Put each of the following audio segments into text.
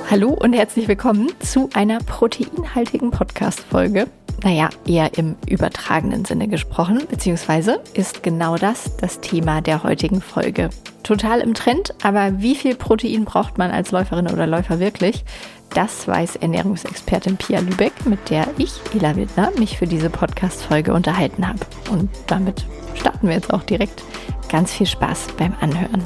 Hallo und herzlich willkommen zu einer proteinhaltigen Podcast-Folge. Naja, eher im übertragenen Sinne gesprochen, beziehungsweise ist genau das Thema der heutigen Folge. Total im Trend, aber wie viel Protein braucht man als Läuferin oder Läufer wirklich? Das weiß Ernährungsexpertin Pia Lübeck, mit der ich, Ela Wildner, mich für diese Podcast-Folge unterhalten habe. Und damit starten wir jetzt auch direkt. Ganz viel Spaß beim Anhören.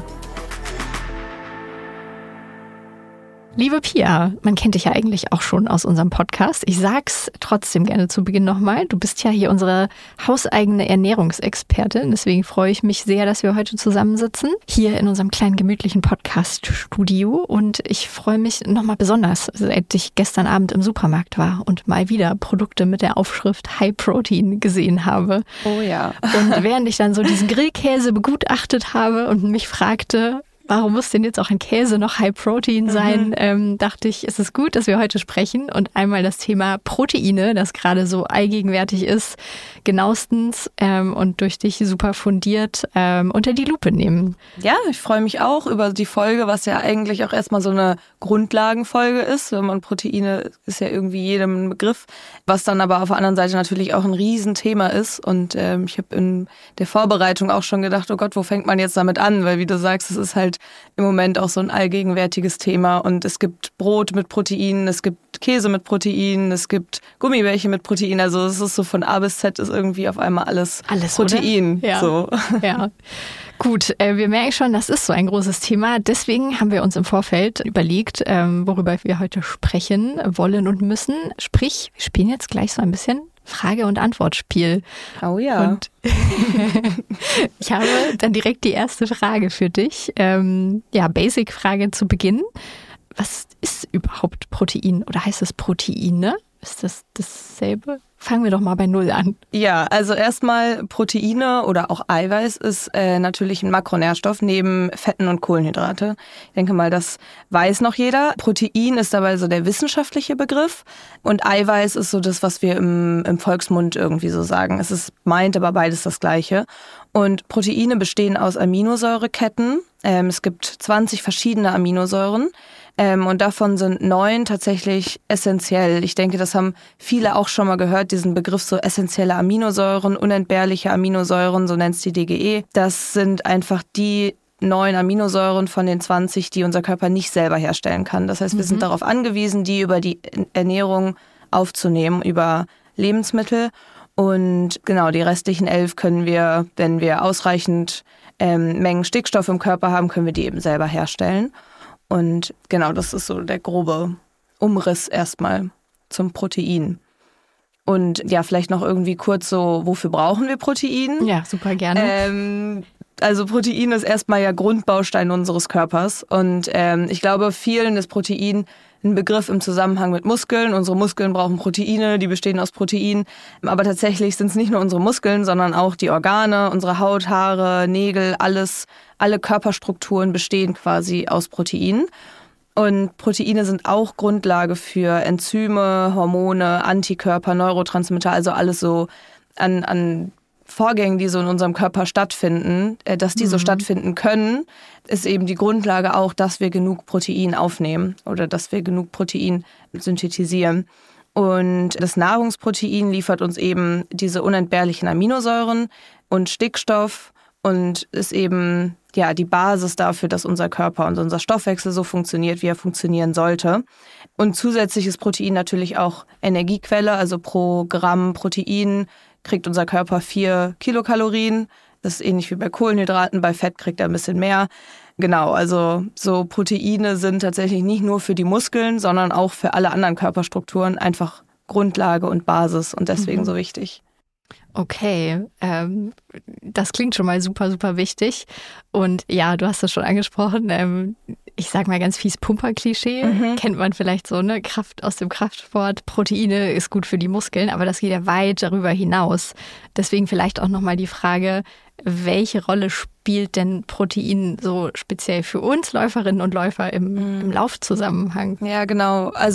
Liebe Pia, man kennt dich ja eigentlich auch schon aus unserem Podcast. Ich sag's trotzdem gerne zu Beginn nochmal. Du bist ja hier unsere hauseigene Ernährungsexpertin. Deswegen freue ich mich sehr, dass wir heute zusammensitzen. Hier in unserem kleinen gemütlichen Podcast-Studio. Und ich freue mich nochmal besonders, seit ich gestern Abend im Supermarkt war und mal wieder Produkte mit der Aufschrift High Protein gesehen habe. Oh ja. Und während ich dann so diesen Grillkäse begutachtet habe und mich fragte, warum muss denn jetzt auch ein Käse noch High Protein sein? Dachte ich, ist es gut, dass wir heute sprechen und einmal das Thema Proteine, das gerade so allgegenwärtig ist, genauestens und durch dich super fundiert unter die Lupe nehmen. Ja, ich freue mich auch über die Folge, was ja eigentlich auch erstmal so eine Grundlagenfolge ist. Wenn man Proteine ist ja irgendwie jedem ein Begriff, was dann aber auf der anderen Seite natürlich auch ein Riesenthema ist. Und ich habe in der Vorbereitung auch schon gedacht, oh Gott, wo fängt man jetzt damit an? Weil wie du sagst, es ist halt im Moment auch so ein allgegenwärtiges Thema und es gibt Brot mit Proteinen, es gibt Käse mit Proteinen, es gibt Gummibärchen mit Protein, also es ist so von A bis Z ist irgendwie auf einmal alles Protein. Oder? Ja. So. Ja. Gut, wir merken schon, das ist so ein großes Thema. Deswegen haben wir uns im Vorfeld überlegt, worüber wir heute sprechen wollen und müssen. Sprich, wir spielen jetzt gleich so ein bisschen Frage- und Antwortspiel. Oh ja. Und ich habe dann direkt die erste Frage für dich. Basic-Frage zu Beginn. Was ist überhaupt Protein oder heißt es Proteine? Ist das dasselbe? Fangen wir doch mal bei Null an. Ja, also erstmal Proteine oder auch Eiweiß ist natürlich ein Makronährstoff neben Fetten und Kohlenhydrate. Ich denke mal, das weiß noch jeder. Protein ist dabei so der wissenschaftliche Begriff und Eiweiß ist so das, was wir im Volksmund irgendwie so sagen. Meint aber beides das Gleiche. Und Proteine bestehen aus Aminosäureketten. Es gibt 20 verschiedene Aminosäuren. Und davon sind 9 tatsächlich essentiell. Ich denke, das haben viele auch schon mal gehört, diesen Begriff so essentielle Aminosäuren, unentbehrliche Aminosäuren, so nennt es die DGE. Das sind einfach die 9 Aminosäuren von den 20, die unser Körper nicht selber herstellen kann. Das heißt, wir sind darauf angewiesen, die über die Ernährung aufzunehmen, über Lebensmittel. Und genau, die restlichen 11 können wir, wenn wir ausreichend Mengen Stickstoff im Körper haben, können wir die eben selber herstellen. Und genau, das ist so der grobe Umriss erstmal zum Protein. Und ja, vielleicht noch irgendwie kurz so, wofür brauchen wir Protein? Ja, super gerne. Also Protein ist erstmal ja Grundbaustein unseres Körpers. Und ich glaube, vielen ist Protein ein Begriff im Zusammenhang mit Muskeln. Unsere Muskeln brauchen Proteine, die bestehen aus Protein. Aber tatsächlich sind es nicht nur unsere Muskeln, sondern auch die Organe, unsere Haut, Haare, Nägel, alle Körperstrukturen bestehen quasi aus Proteinen. Und Proteine sind auch Grundlage für Enzyme, Hormone, Antikörper, Neurotransmitter, also alles so an Vorgängen, die so in unserem Körper stattfinden, dass die so stattfinden können, ist eben die Grundlage auch, dass wir genug Protein aufnehmen oder dass wir genug Protein synthetisieren. Und das Nahrungsprotein liefert uns eben diese unentbehrlichen Aminosäuren und Stickstoff und ist eben ja die Basis dafür, dass unser Körper und unser Stoffwechsel so funktioniert, wie er funktionieren sollte. Und zusätzlich ist Protein natürlich auch Energiequelle, also pro Gramm Protein kriegt unser Körper 4 Kilokalorien. Das ist ähnlich wie bei Kohlenhydraten, bei Fett kriegt er ein bisschen mehr. Genau, also so Proteine sind tatsächlich nicht nur für die Muskeln, sondern auch für alle anderen Körperstrukturen einfach Grundlage und Basis und deswegen so wichtig. Okay, das klingt schon mal super, super wichtig. Und ja, du hast das schon angesprochen. Ich sag mal ganz fies Pumper-Klischee. Kennt man vielleicht so, ne? Kraft aus dem Kraftsport. Proteine ist gut für die Muskeln, aber das geht ja weit darüber hinaus. Deswegen vielleicht auch nochmal die Frage, welche Rolle spielt denn Protein so speziell für uns Läuferinnen und Läufer im Laufzusammenhang? Ja, genau. Also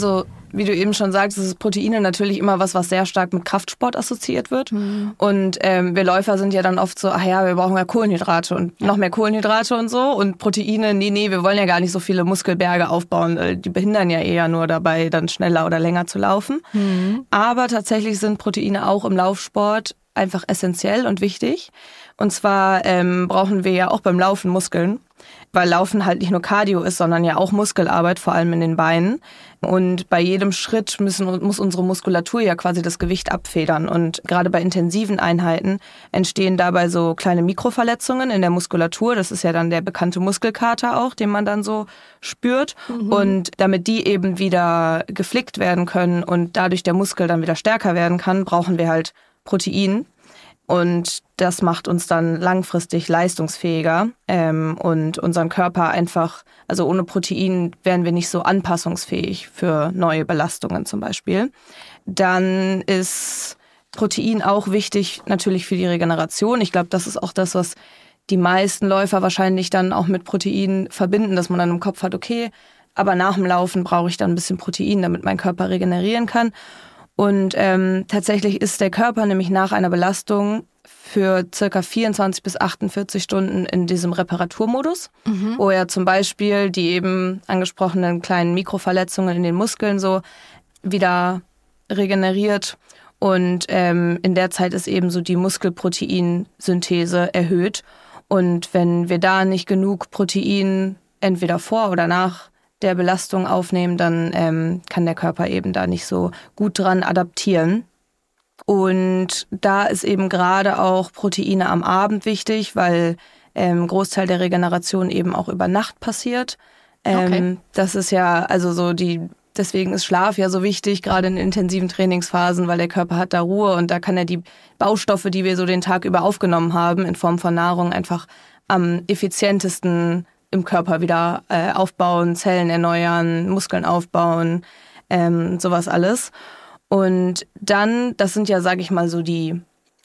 wie du eben schon sagst, ist Proteine natürlich immer was sehr stark mit Kraftsport assoziiert wird. Und wir Läufer sind ja dann oft so, ach ja, wir brauchen ja Kohlenhydrate und noch mehr Kohlenhydrate und so. Und Proteine, nee, wir wollen ja gar nicht so viele Muskelberge aufbauen. Die behindern ja eher nur dabei, dann schneller oder länger zu laufen. Aber tatsächlich sind Proteine auch im Laufsport einfach essentiell und wichtig. Und zwar brauchen wir ja auch beim Laufen Muskeln, weil Laufen halt nicht nur Cardio ist, sondern ja auch Muskelarbeit, vor allem in den Beinen. Und bei jedem Schritt muss unsere Muskulatur ja quasi das Gewicht abfedern. Und gerade bei intensiven Einheiten entstehen dabei so kleine Mikroverletzungen in der Muskulatur. Das ist ja dann der bekannte Muskelkater auch, den man dann so spürt. Und damit die eben wieder geflickt werden können und dadurch der Muskel dann wieder stärker werden kann, brauchen wir halt Protein. Und das macht uns dann langfristig leistungsfähiger und unseren Körper einfach, also ohne Protein wären wir nicht so anpassungsfähig für neue Belastungen zum Beispiel. Dann ist Protein auch wichtig natürlich für die Regeneration. Ich glaube, das ist auch das, was die meisten Läufer wahrscheinlich dann auch mit Protein verbinden, dass man dann im Kopf hat, okay, aber nach dem Laufen brauche ich dann ein bisschen Protein, damit mein Körper regenerieren kann. Und tatsächlich ist der Körper nämlich nach einer Belastung für circa 24 bis 48 Stunden in diesem Reparaturmodus, wo er zum Beispiel die eben angesprochenen kleinen Mikroverletzungen in den Muskeln so wieder regeneriert. Und in der Zeit ist eben so die Muskelproteinsynthese erhöht. Und wenn wir da nicht genug Protein entweder vor oder nach der Belastung aufnehmen, dann kann der Körper eben da nicht so gut dran adaptieren. Und da ist eben gerade auch Proteine am Abend wichtig, weil Großteil der Regeneration eben auch über Nacht passiert. Das ist ja also so deswegen ist Schlaf ja so wichtig, gerade in intensiven Trainingsphasen, weil der Körper hat da Ruhe und da kann er die Baustoffe, die wir so den Tag über aufgenommen haben, in Form von Nahrung einfach am effizientesten im Körper wieder aufbauen, Zellen erneuern, Muskeln aufbauen, sowas alles. Und dann, das sind ja, sage ich mal, so die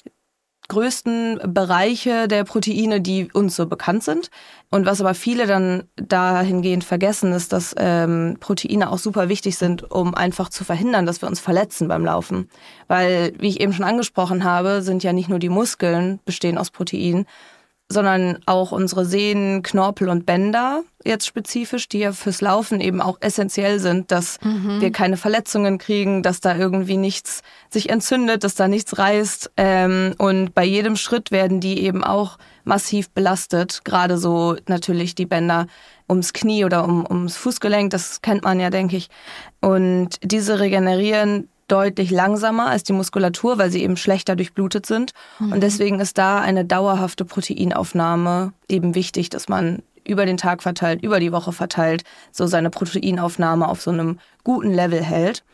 größten Bereiche der Proteine, die uns so bekannt sind. Und was aber viele dann dahingehend vergessen, ist, dass Proteine auch super wichtig sind, um einfach zu verhindern, dass wir uns verletzen beim Laufen. Weil, wie ich eben schon angesprochen habe, sind ja nicht nur die Muskeln bestehen aus Protein, sondern auch unsere Sehnen, Knorpel und Bänder jetzt spezifisch, die ja fürs Laufen eben auch essentiell sind, dass wir keine Verletzungen kriegen, dass da irgendwie nichts sich entzündet, dass da nichts reißt. Und bei jedem Schritt werden die eben auch massiv belastet. Gerade so natürlich die Bänder ums Knie oder ums Fußgelenk, das kennt man ja, denke ich. Und diese regenerieren deutlich langsamer als die Muskulatur, weil sie eben schlechter durchblutet sind. Und deswegen ist da eine dauerhafte Proteinaufnahme eben wichtig, dass man über den Tag verteilt, über die Woche verteilt, so seine Proteinaufnahme auf so einem guten Level hält.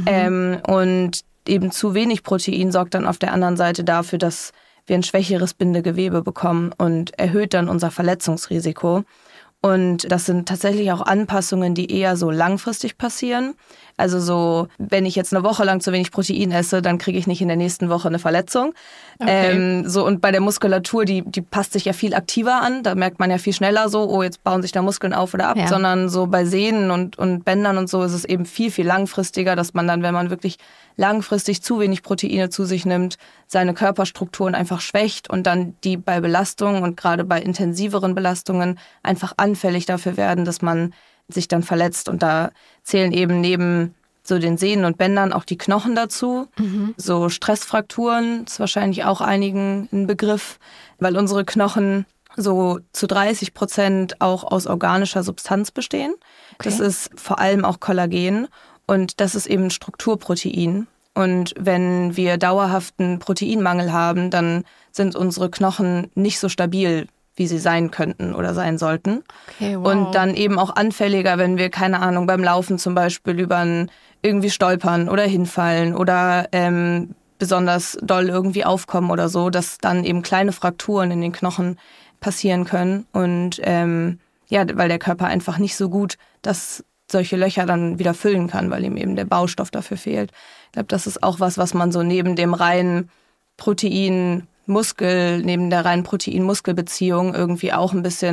Und eben zu wenig Protein sorgt dann auf der anderen Seite dafür, dass wir ein schwächeres Bindegewebe bekommen und erhöht dann unser Verletzungsrisiko. Und das sind tatsächlich auch Anpassungen, die eher so langfristig passieren. Also so, wenn ich jetzt eine Woche lang zu wenig Protein esse, dann kriege ich nicht in der nächsten Woche eine Verletzung. Okay. Und bei der Muskulatur, die passt sich ja viel aktiver an. Da merkt man ja viel schneller so, oh, jetzt bauen sich da Muskeln auf oder ab. Ja. Sondern so bei Sehnen und Bändern und so ist es eben viel, viel langfristiger, dass man dann, wenn man wirklich langfristig zu wenig Proteine zu sich nimmt, seine Körperstrukturen einfach schwächt und dann die bei Belastungen und gerade bei intensiveren Belastungen einfach anfällig dafür werden, dass man sich dann verletzt. Und da zählen eben neben so den Sehnen und Bändern auch die Knochen dazu. So Stressfrakturen ist wahrscheinlich auch einigen ein Begriff, weil unsere Knochen so zu 30% auch aus organischer Substanz bestehen. Okay. Das ist vor allem auch Kollagen und das ist eben Strukturprotein. Und wenn wir dauerhaften Proteinmangel haben, dann sind unsere Knochen nicht so stabil, wie sie sein könnten oder sein sollten. Okay, wow. Und dann eben auch anfälliger, wenn wir, keine Ahnung, beim Laufen zum Beispiel irgendwie stolpern oder hinfallen oder besonders doll irgendwie aufkommen oder so, dass dann eben kleine Frakturen in den Knochen passieren können. Und weil der Körper einfach nicht so gut solche Löcher dann wieder füllen kann, weil ihm eben der Baustoff dafür fehlt. Ich glaube, das ist auch was man so neben dem reinen neben der reinen Protein-Muskel-Beziehung irgendwie auch ein bisschen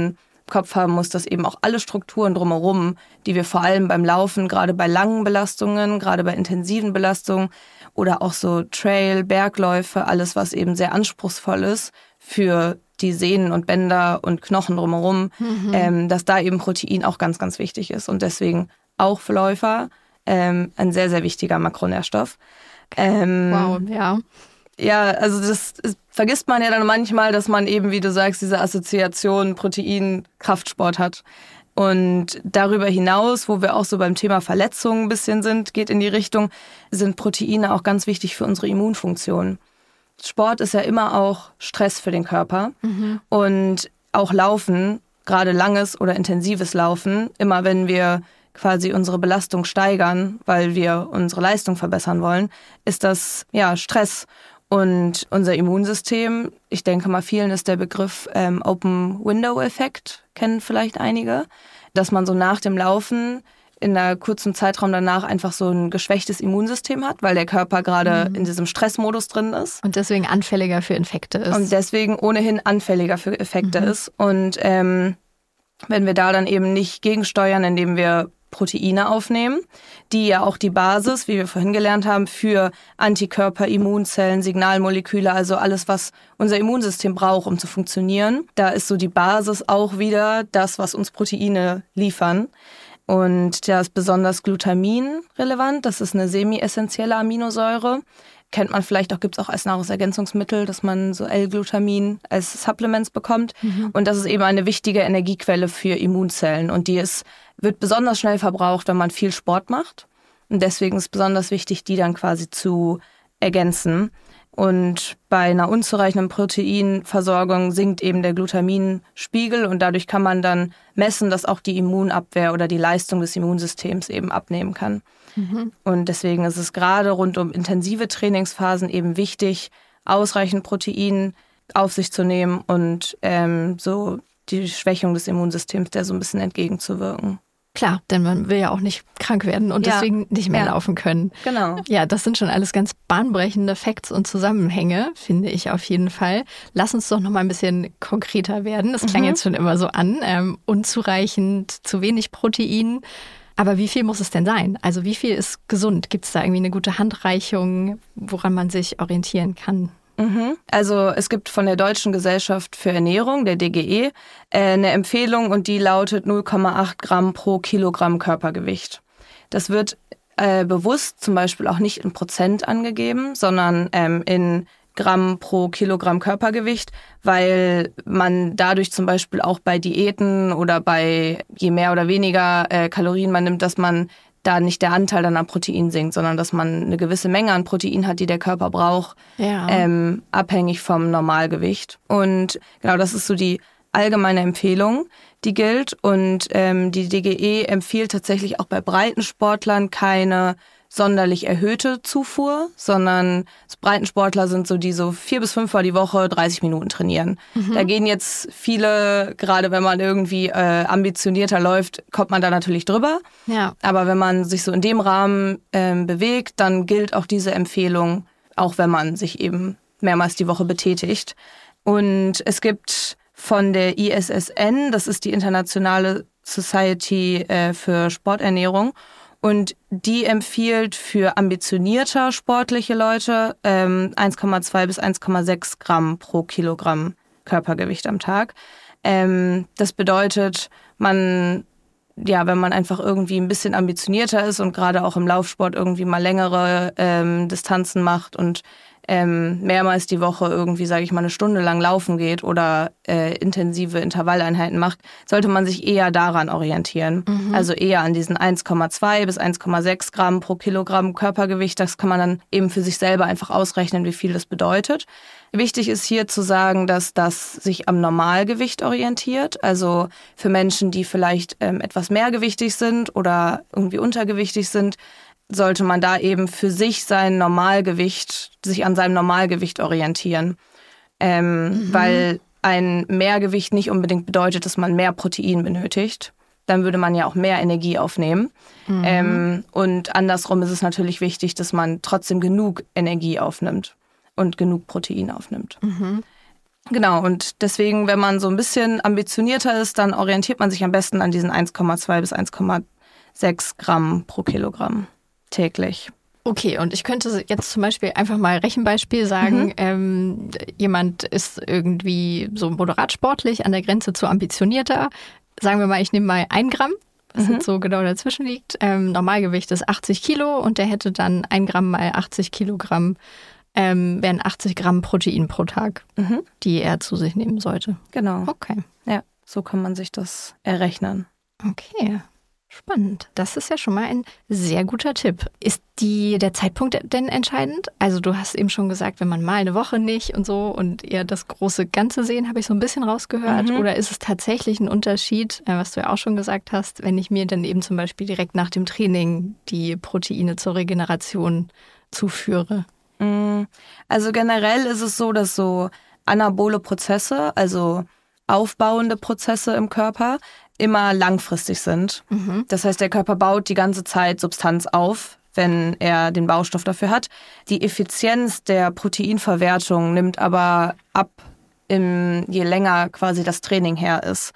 Kopf haben muss, dass eben auch alle Strukturen drumherum, die wir vor allem beim Laufen, gerade bei langen Belastungen, gerade bei intensiven Belastungen oder auch so Trail, Bergläufe, alles, was eben sehr anspruchsvoll ist für die Sehnen und Bänder und Knochen drumherum, dass da eben Protein auch ganz, ganz wichtig ist und deswegen auch für Läufer ein sehr, sehr wichtiger Makronährstoff. Wow, ja. Ja, also das vergisst man ja dann manchmal, dass man eben, wie du sagst, diese Assoziation Protein-Kraftsport hat. Und darüber hinaus, wo wir auch so beim Thema Verletzungen ein bisschen sind, geht in die Richtung, sind Proteine auch ganz wichtig für unsere Immunfunktion. Sport ist ja immer auch Stress für den Körper. Und auch Laufen, gerade langes oder intensives Laufen, immer wenn wir quasi unsere Belastung steigern, weil wir unsere Leistung verbessern wollen, ist das ja Stress. Und unser Immunsystem, ich denke mal, vielen ist der Begriff Open-Window-Effekt, kennen vielleicht einige, dass man so nach dem Laufen in einer kurzen Zeitraum danach einfach so ein geschwächtes Immunsystem hat, weil der Körper gerade in diesem Stressmodus drin ist. Und deswegen anfälliger für Infekte ist. Und deswegen ohnehin anfälliger für Effekte ist. Und wenn wir da dann eben nicht gegensteuern, indem wir Proteine aufnehmen, die ja auch die Basis, wie wir vorhin gelernt haben, für Antikörper, Immunzellen, Signalmoleküle, also alles, was unser Immunsystem braucht, um zu funktionieren. Da ist so die Basis auch wieder das, was uns Proteine liefern. Und da ist besonders Glutamin relevant. Das ist eine semi-essentielle Aminosäure. Kennt man vielleicht auch, gibt es auch als Nahrungsergänzungsmittel, dass man so L-Glutamin als Supplements bekommt. Und das ist eben eine wichtige Energiequelle für Immunzellen. Und wird besonders schnell verbraucht, wenn man viel Sport macht. Und deswegen ist es besonders wichtig, die dann quasi zu ergänzen. Und bei einer unzureichenden Proteinversorgung sinkt eben der Glutaminspiegel und dadurch kann man dann messen, dass auch die Immunabwehr oder die Leistung des Immunsystems eben abnehmen kann. Und deswegen ist es gerade rund um intensive Trainingsphasen eben wichtig, ausreichend Protein auf sich zu nehmen und so die Schwächung des Immunsystems der so ein bisschen entgegenzuwirken. Klar, denn man will ja auch nicht krank werden und deswegen nicht mehr laufen können. Genau. Ja, das sind schon alles ganz bahnbrechende Facts und Zusammenhänge, finde ich auf jeden Fall. Lass uns doch noch mal ein bisschen konkreter werden. Das klang jetzt schon immer so an. Unzureichend, zu wenig Protein. Aber wie viel muss es denn sein? Also wie viel ist gesund? Gibt es da irgendwie eine gute Handreichung, woran man sich orientieren kann? Also es gibt von der Deutschen Gesellschaft für Ernährung, der DGE, eine Empfehlung und die lautet 0,8 Gramm pro Kilogramm Körpergewicht. Das wird bewusst zum Beispiel auch nicht in Prozent angegeben, sondern in Gramm pro Kilogramm Körpergewicht, weil man dadurch zum Beispiel auch bei Diäten oder bei je mehr oder weniger Kalorien man nimmt, dass man da nicht der Anteil dann an Protein sinkt, sondern dass man eine gewisse Menge an Protein hat, die der Körper braucht, abhängig vom Normalgewicht. Und genau, das ist so die allgemeine Empfehlung, die gilt. Und die DGE empfiehlt tatsächlich auch bei Breitensportlern keine sonderlich erhöhte Zufuhr, sondern Breitensportler sind so, die so 4 bis 5 Mal die Woche 30 Minuten trainieren. Da gehen jetzt viele, gerade wenn man irgendwie ambitionierter läuft, kommt man da natürlich drüber. Ja. Aber wenn man sich so in dem Rahmen bewegt, dann gilt auch diese Empfehlung, auch wenn man sich eben mehrmals die Woche betätigt. Und es gibt von der ISSN, das ist die Internationale Society für Sporternährung, und die empfiehlt für ambitionierter sportliche Leute 1,2 bis 1,6 Gramm pro Kilogramm Körpergewicht am Tag. Das bedeutet, wenn man einfach irgendwie ein bisschen ambitionierter ist und gerade auch im Laufsport irgendwie mal längere Distanzen macht und mehrmals die Woche irgendwie, sage ich mal, eine Stunde lang laufen geht oder intensive Intervalleinheiten macht, sollte man sich eher daran orientieren. Also eher an diesen 1,2 bis 1,6 Gramm pro Kilogramm Körpergewicht. Das kann man dann eben für sich selber einfach ausrechnen, wie viel das bedeutet. Wichtig ist hier zu sagen, dass das sich am Normalgewicht orientiert. Also für Menschen, die vielleicht etwas mehrgewichtig sind oder irgendwie untergewichtig sind, sollte man da eben für sich sich an seinem Normalgewicht orientieren. Weil ein Mehrgewicht nicht unbedingt bedeutet, dass man mehr Protein benötigt. Dann würde man ja auch mehr Energie aufnehmen. Und andersrum ist es natürlich wichtig, dass man trotzdem genug Energie aufnimmt und genug Protein aufnimmt. Genau, und deswegen, wenn man so ein bisschen ambitionierter ist, dann orientiert man sich am besten an diesen 1,2 bis 1,6 Gramm pro Kilogramm täglich. Okay, und ich könnte jetzt zum Beispiel einfach mal Rechenbeispiel sagen, jemand ist irgendwie so moderat sportlich, an der Grenze zu ambitionierter. Sagen wir mal, ich nehme mal 1 Gramm, was jetzt so genau dazwischen liegt. Normalgewicht ist 80 Kilo und der hätte dann 1 Gramm mal 80 Kilogramm, wären 80 Gramm Protein pro Tag, die er zu sich nehmen sollte. Genau. Okay. Ja, so kann man sich das errechnen. Okay, spannend. Das ist ja schon mal ein sehr guter Tipp. Ist der Zeitpunkt denn entscheidend? Also du hast eben schon gesagt, wenn man mal eine Woche nicht und so und eher das große Ganze sehen, habe ich so ein bisschen rausgehört. Oder ist es tatsächlich ein Unterschied, was du ja auch schon gesagt hast, wenn ich mir dann eben zum Beispiel direkt nach dem Training die Proteine zur Regeneration zuführe? Also generell ist es so, dass so anabole Prozesse, also aufbauende Prozesse im Körper, immer langfristig sind. Das heißt, der Körper baut die ganze Zeit Substanz auf, wenn er den Baustoff dafür hat. Die Effizienz der Proteinverwertung nimmt aber ab, je länger quasi das Training her ist.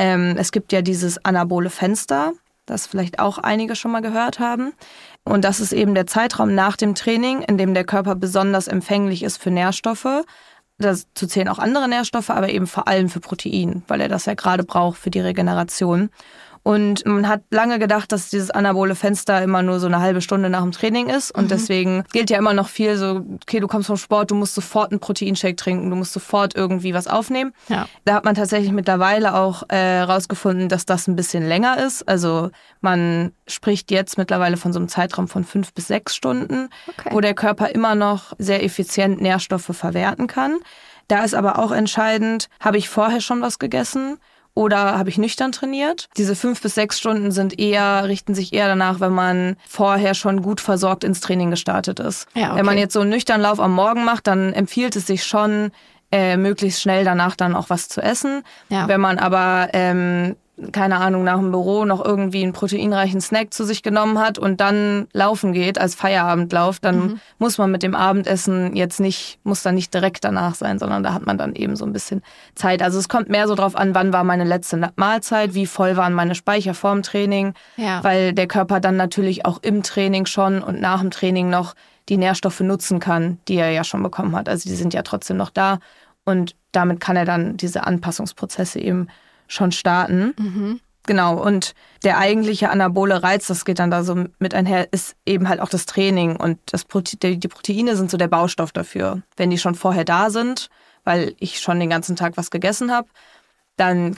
Es gibt ja dieses anabole Fenster, das vielleicht auch einige schon mal gehört haben. Und das ist eben der Zeitraum nach dem Training, in dem der Körper besonders empfänglich ist für Nährstoffe. Dazu zählen auch andere Nährstoffe, aber eben vor allem für Protein, weil er das ja gerade braucht für die Regeneration. Und man hat lange gedacht, dass dieses anabole Fenster immer nur so eine halbe Stunde nach dem Training ist. Und deswegen gilt ja immer noch viel so, okay, du kommst vom Sport, du musst sofort einen Proteinshake trinken, du musst sofort irgendwie was aufnehmen. Ja. Da hat man tatsächlich mittlerweile auch rausgefunden, dass das ein bisschen länger ist. Also man spricht jetzt mittlerweile von so einem Zeitraum von 5 bis 6 Stunden, wo der Körper immer noch sehr effizient Nährstoffe verwerten kann. Da ist aber auch entscheidend, habe ich vorher schon was gegessen? Oder habe ich nüchtern trainiert? Diese 5 bis 6 Stunden richten sich eher danach, wenn man vorher schon gut versorgt ins Training gestartet ist. Ja, okay. Wenn man jetzt so einen nüchternen Lauf am Morgen macht, dann empfiehlt es sich schon, möglichst schnell danach dann auch was zu essen. Ja. Wenn man aber, keine Ahnung, nach dem Büro noch irgendwie einen proteinreichen Snack zu sich genommen hat und dann laufen geht als Feierabendlauf, dann muss man mit dem Abendessen muss dann nicht direkt danach sein, sondern da hat man dann eben so ein bisschen Zeit. Also es kommt mehr so drauf an, wann war meine letzte Mahlzeit, wie voll waren meine Speicher vorm Training, weil der Körper dann natürlich auch im Training schon und nach dem Training noch die Nährstoffe nutzen kann, die er ja schon bekommen hat. Also die sind ja trotzdem noch da und damit kann er dann diese Anpassungsprozesse eben schon starten. Genau, und der eigentliche anabole Reiz, das geht dann da so mit einher, ist eben halt auch das Training und die Proteine sind so der Baustoff dafür. Wenn die schon vorher da sind, weil ich schon den ganzen Tag was gegessen habe, dann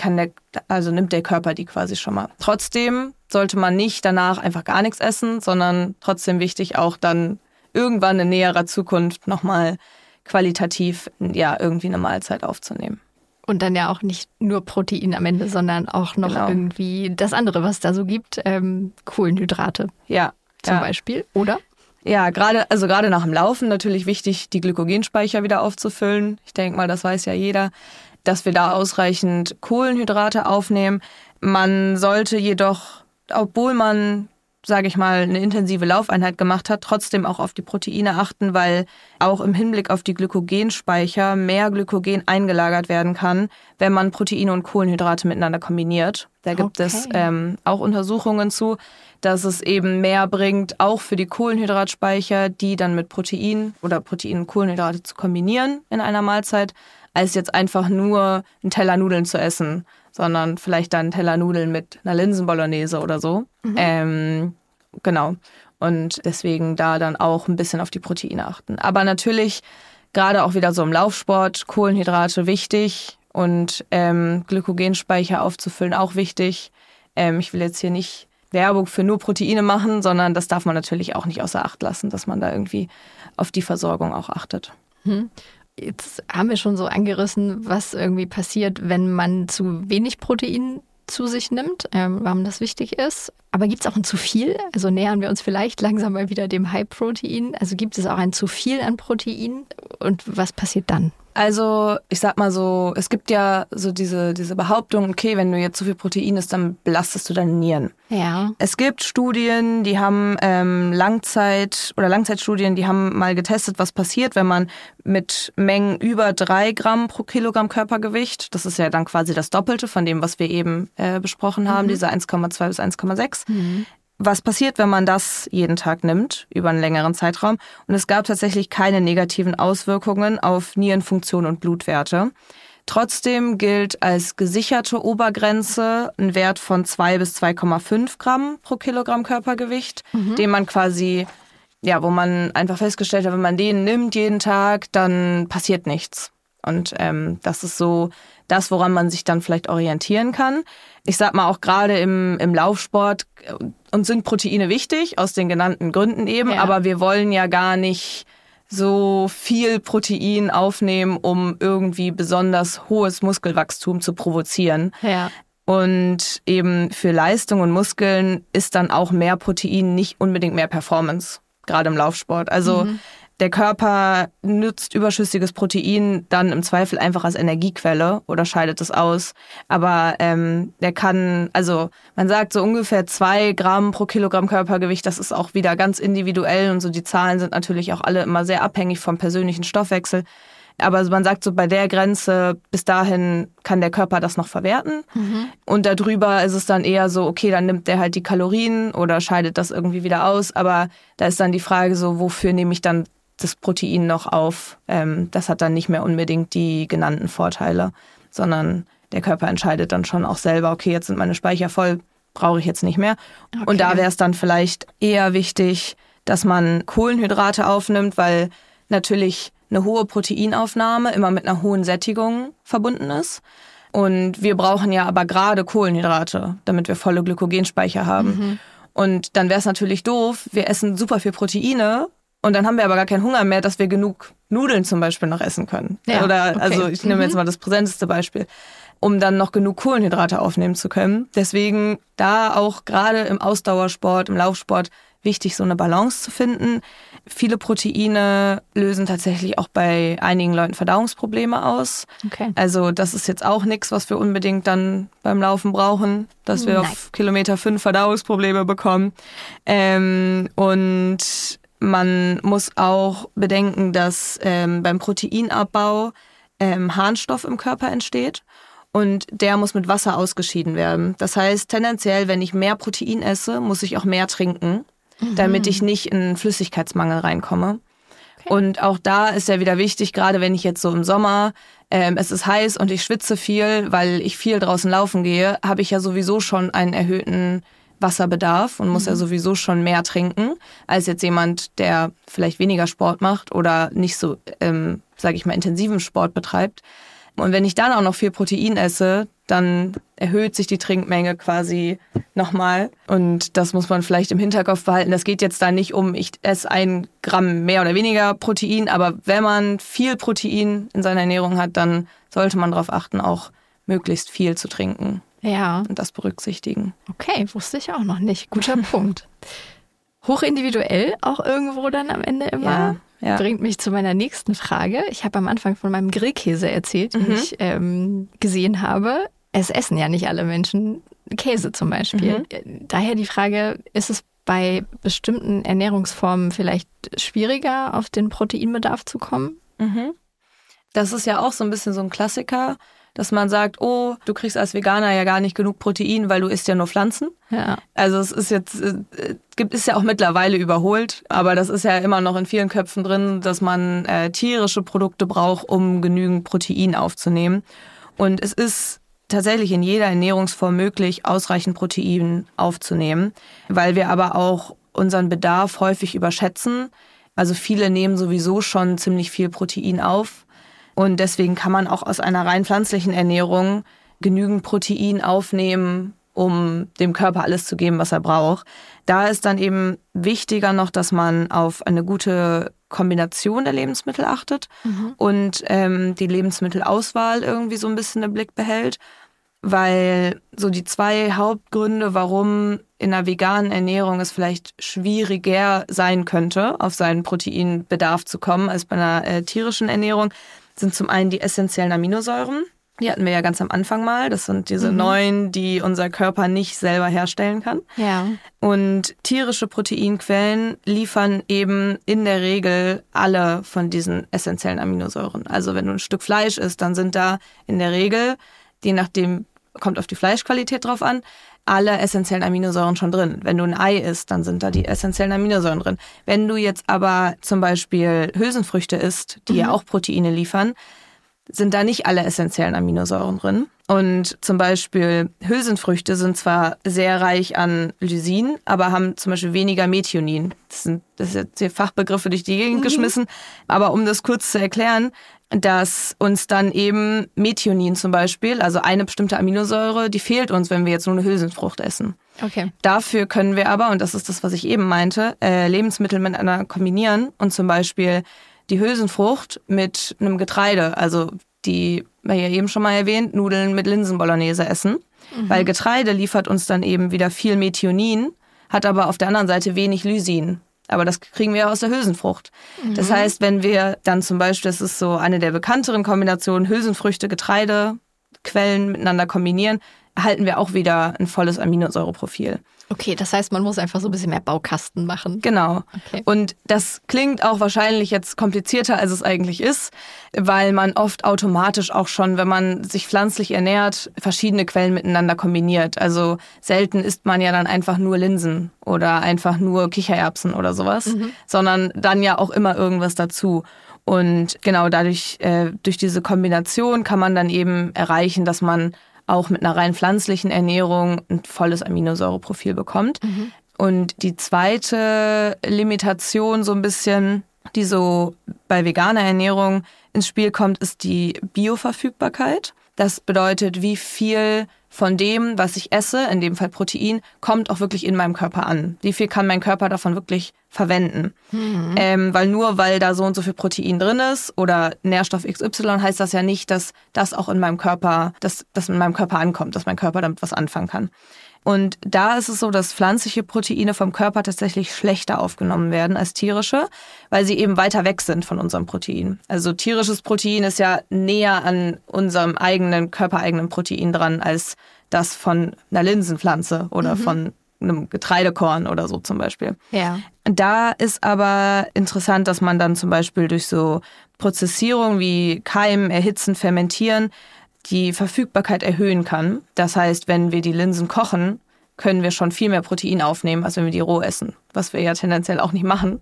nimmt der Körper die quasi schon mal. Trotzdem sollte man nicht danach einfach gar nichts essen, sondern trotzdem wichtig auch dann irgendwann in näherer Zukunft nochmal qualitativ irgendwie eine Mahlzeit aufzunehmen. Und dann ja auch nicht nur Protein am Ende, sondern auch noch irgendwie das andere, was da so gibt, Kohlenhydrate. Ja. Zum Beispiel, oder? Ja, gerade nach dem Laufen natürlich wichtig, die Glykogenspeicher wieder aufzufüllen. Ich denke mal, das weiß ja jeder, dass wir da ausreichend Kohlenhydrate aufnehmen. Man sollte jedoch, obwohl man, sage ich mal, eine intensive Laufeinheit gemacht hat, trotzdem auch auf die Proteine achten, weil auch im Hinblick auf die Glykogenspeicher mehr Glykogen eingelagert werden kann, wenn man Proteine und Kohlenhydrate miteinander kombiniert. Da gibt es auch Untersuchungen zu, dass es eben mehr bringt, auch für die Kohlenhydratspeicher, die dann mit Protein oder Protein und Kohlenhydrate zu kombinieren in einer Mahlzeit, als jetzt einfach nur einen Teller Nudeln zu essen, sondern vielleicht dann einen Teller Nudeln mit einer Linsenbolognese oder so. Genau. Und deswegen da dann auch ein bisschen auf die Proteine achten. Aber natürlich, gerade auch wieder so im Laufsport, Kohlenhydrate wichtig und Glykogenspeicher aufzufüllen auch wichtig. Ich will jetzt hier nicht Werbung für nur Proteine machen, sondern das darf man natürlich auch nicht außer Acht lassen, dass man da irgendwie auf die Versorgung auch achtet. Jetzt haben wir schon so angerissen, was irgendwie passiert, wenn man zu wenig Protein zu sich nimmt, warum das wichtig ist. Aber gibt es auch ein zu viel? Also nähern wir uns vielleicht langsam mal wieder dem High-Protein. Also gibt es auch ein zu viel an Protein? Und was passiert dann? Also ich sag mal so, es gibt ja so diese Behauptung, okay, wenn du jetzt zu viel Protein isst, dann belastest du deine Nieren. Ja. Es gibt Studien, die haben Langzeitstudien, die haben mal getestet, was passiert, wenn man mit Mengen über 3 Gramm pro Kilogramm Körpergewicht, das ist ja dann quasi das Doppelte von dem, was wir eben besprochen haben, diese 1,2 bis 1,6, was passiert, wenn man das jeden Tag nimmt, über einen längeren Zeitraum. Und es gab tatsächlich keine negativen Auswirkungen auf Nierenfunktion und Blutwerte. Trotzdem gilt als gesicherte Obergrenze ein Wert von 2 bis 2,5 Gramm pro Kilogramm Körpergewicht, den man quasi, wo man einfach festgestellt hat, wenn man den nimmt jeden Tag, dann passiert nichts. Und das ist so das, woran man sich dann vielleicht orientieren kann. Ich sag mal auch gerade im Laufsport, uns sind Proteine wichtig, aus den genannten Gründen eben, aber wir wollen ja gar nicht so viel Protein aufnehmen, um irgendwie besonders hohes Muskelwachstum zu provozieren. Ja. Und eben für Leistung und Muskeln ist dann auch mehr Protein nicht unbedingt mehr Performance, gerade im Laufsport. Also der Körper nutzt überschüssiges Protein dann im Zweifel einfach als Energiequelle oder scheidet es aus. Aber der kann, also man sagt so ungefähr 2 Gramm pro Kilogramm Körpergewicht, das ist auch wieder ganz individuell und so die Zahlen sind natürlich auch alle immer sehr abhängig vom persönlichen Stoffwechsel. Aber man sagt so, bei der Grenze, bis dahin kann der Körper das noch verwerten. Und darüber ist es dann eher so, okay, dann nimmt der halt die Kalorien oder scheidet das irgendwie wieder aus. Aber da ist dann die Frage so, wofür nehme ich dann das Protein noch auf? Das hat dann nicht mehr unbedingt die genannten Vorteile, sondern der Körper entscheidet dann schon auch selber, okay, jetzt sind meine Speicher voll, brauche ich jetzt nicht mehr. Okay. Und da wäre es dann vielleicht eher wichtig, dass man Kohlenhydrate aufnimmt, weil natürlich eine hohe Proteinaufnahme immer mit einer hohen Sättigung verbunden ist. Und wir brauchen ja aber gerade Kohlenhydrate, damit wir volle Glykogenspeicher haben. Und dann wäre es natürlich doof, wir essen super viel Proteine und dann haben wir aber gar keinen Hunger mehr, dass wir genug Nudeln zum Beispiel noch essen können. Ja, Oder okay. Also ich nehme jetzt mal das präsenteste Beispiel, um dann noch genug Kohlenhydrate aufnehmen zu können. Deswegen da auch gerade im Ausdauersport, im Laufsport wichtig, so eine Balance zu finden. Viele Proteine lösen tatsächlich auch bei einigen Leuten Verdauungsprobleme aus. Okay. Also das ist jetzt auch nichts, was wir unbedingt dann beim Laufen brauchen, dass wir auf Kilometer 5 Verdauungsprobleme bekommen. Und man muss auch bedenken, dass beim Proteinabbau Harnstoff im Körper entsteht. Und der muss mit Wasser ausgeschieden werden. Das heißt, tendenziell, wenn ich mehr Protein esse, muss ich auch mehr trinken, damit ich nicht in Flüssigkeitsmangel reinkomme. Okay. Und auch da ist ja wieder wichtig, gerade wenn ich jetzt so im Sommer, es ist heiß und ich schwitze viel, weil ich viel draußen laufen gehe, habe ich ja sowieso schon einen erhöhten Wasserbedarf und muss ja sowieso schon mehr trinken, als jetzt jemand, der vielleicht weniger Sport macht oder nicht so, sage ich mal, intensiven Sport betreibt. Und wenn ich dann auch noch viel Protein esse, dann erhöht sich die Trinkmenge quasi nochmal. Und das muss man vielleicht im Hinterkopf behalten. Das geht jetzt da nicht um, ich esse 1 Gramm mehr oder weniger Protein. Aber wenn man viel Protein in seiner Ernährung hat, dann sollte man darauf achten, auch möglichst viel zu trinken. Ja. Und das berücksichtigen. Okay, wusste ich auch noch nicht. Guter Punkt. Hochindividuell auch irgendwo dann am Ende immer. Ja. Bringt mich zu meiner nächsten Frage. Ich habe am Anfang von meinem Grillkäse erzählt, den ich gesehen habe. Es essen ja nicht alle Menschen Käse zum Beispiel. Daher die Frage, ist es bei bestimmten Ernährungsformen vielleicht schwieriger, auf den Proteinbedarf zu kommen? Das ist ja auch so ein bisschen so ein Klassiker, dass man sagt, oh, du kriegst als Veganer ja gar nicht genug Protein, weil du isst ja nur Pflanzen. Ja. Also es ist jetzt, ist ja auch mittlerweile überholt, aber das ist ja immer noch in vielen Köpfen drin, dass man tierische Produkte braucht, um genügend Protein aufzunehmen. Und es ist tatsächlich in jeder Ernährungsform möglich, ausreichend Protein aufzunehmen, weil wir aber auch unseren Bedarf häufig überschätzen. Also viele nehmen sowieso schon ziemlich viel Protein auf. Und deswegen kann man auch aus einer rein pflanzlichen Ernährung genügend Protein aufnehmen, um dem Körper alles zu geben, was er braucht. Da ist dann eben wichtiger noch, dass man auf eine gute Kombination der Lebensmittel achtet und die Lebensmittelauswahl irgendwie so ein bisschen im Blick behält. weil so die 2 Hauptgründe, warum in einer veganen Ernährung es vielleicht schwieriger sein könnte, auf seinen Proteinbedarf zu kommen als bei einer tierischen Ernährung, sind zum einen die essentiellen Aminosäuren. Die hatten wir ja ganz am Anfang mal. Das sind diese 9, die unser Körper nicht selber herstellen kann. Ja. Und tierische Proteinquellen liefern eben in der Regel alle von diesen essentiellen Aminosäuren. Also wenn du ein Stück Fleisch isst, dann sind da in der Regel, je nachdem, kommt auf die Fleischqualität drauf an, alle essentiellen Aminosäuren schon drin. Wenn du ein Ei isst, dann sind da die essentiellen Aminosäuren drin. Wenn du jetzt aber zum Beispiel Hülsenfrüchte isst, die ja auch Proteine liefern, sind da nicht alle essentiellen Aminosäuren drin. Und zum Beispiel Hülsenfrüchte sind zwar sehr reich an Lysin, aber haben zum Beispiel weniger Methionin. Das sind jetzt hier Fachbegriffe durch die Gegend geschmissen. Aber um das kurz zu erklären, dass uns dann eben Methionin zum Beispiel, also eine bestimmte Aminosäure, die fehlt uns, wenn wir jetzt nur eine Hülsenfrucht essen. Okay. Dafür können wir aber, und das ist das, was ich eben meinte, Lebensmittel miteinander kombinieren und zum Beispiel die Hülsenfrucht mit einem Getreide, also die wir ja eben schon mal erwähnt, Nudeln mit Linsenbolognese essen. Weil Getreide liefert uns dann eben wieder viel Methionin, hat aber auf der anderen Seite wenig Lysin. Aber das kriegen wir aus der Hülsenfrucht. Das heißt, wenn wir dann zum Beispiel, das ist so eine der bekannteren Kombinationen, Hülsenfrüchte, Getreidequellen miteinander kombinieren, erhalten wir auch wieder ein volles Aminosäureprofil. Okay, das heißt, man muss einfach so ein bisschen mehr Baukasten machen. Genau. Okay. Und das klingt auch wahrscheinlich jetzt komplizierter, als es eigentlich ist, weil man oft automatisch auch schon, wenn man sich pflanzlich ernährt, verschiedene Quellen miteinander kombiniert. Also selten isst man ja dann einfach nur Linsen oder einfach nur Kichererbsen oder sowas, sondern dann ja auch immer irgendwas dazu. Und genau dadurch, durch diese Kombination kann man dann eben erreichen, dass man auch mit einer rein pflanzlichen Ernährung ein volles Aminosäureprofil bekommt. Und die zweite Limitation so ein bisschen, die so bei veganer Ernährung ins Spiel kommt, ist die Bioverfügbarkeit. Das bedeutet, wie viel von dem, was ich esse, in dem Fall Protein, kommt auch wirklich in meinem Körper an. Wie viel kann mein Körper davon wirklich verwenden? Weil da so und so viel Protein drin ist oder Nährstoff XY, heißt das ja nicht, dass das auch in meinem Körper, dass das in meinem Körper ankommt, dass mein Körper damit was anfangen kann. Und da ist es so, dass pflanzliche Proteine vom Körper tatsächlich schlechter aufgenommen werden als tierische, weil sie eben weiter weg sind von unserem Protein. Also tierisches Protein ist ja näher an unserem körpereigenen Protein dran als das von einer Linsenpflanze oder von einem Getreidekorn oder so zum Beispiel. Ja. Da ist aber interessant, dass man dann zum Beispiel durch so Prozessierung wie Keimen, Erhitzen, Fermentieren die Verfügbarkeit erhöhen kann. Das heißt, wenn wir die Linsen kochen, können wir schon viel mehr Protein aufnehmen, als wenn wir die roh essen, was wir ja tendenziell auch nicht machen.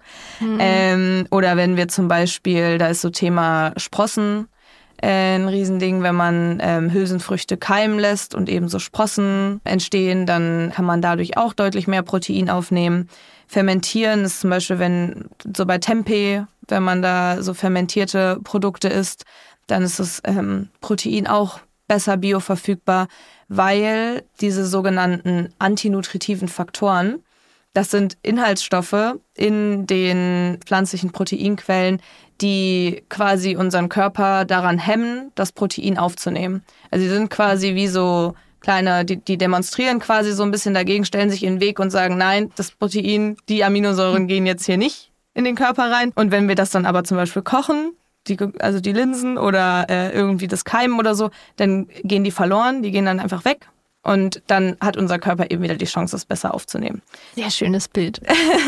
Oder wenn wir zum Beispiel, da ist so Thema Sprossen ein Riesending, wenn man Hülsenfrüchte keimen lässt und eben so Sprossen entstehen, dann kann man dadurch auch deutlich mehr Protein aufnehmen. Fermentieren ist zum Beispiel, wenn so bei Tempeh, wenn man da so fermentierte Produkte isst, dann ist das Protein auch besser bioverfügbar, weil diese sogenannten antinutritiven Faktoren, das sind Inhaltsstoffe in den pflanzlichen Proteinquellen, die quasi unseren Körper daran hemmen, das Protein aufzunehmen. Also sie sind quasi wie so kleine, die demonstrieren quasi so ein bisschen dagegen, stellen sich in den Weg und sagen, nein, das Protein, die Aminosäuren gehen jetzt hier nicht in den Körper rein. Und wenn wir das dann aber zum Beispiel kochen, also die Linsen oder irgendwie das Keimen oder so, dann gehen die verloren, die gehen dann einfach weg. Und dann hat unser Körper eben wieder die Chance, das besser aufzunehmen. Sehr schönes Bild.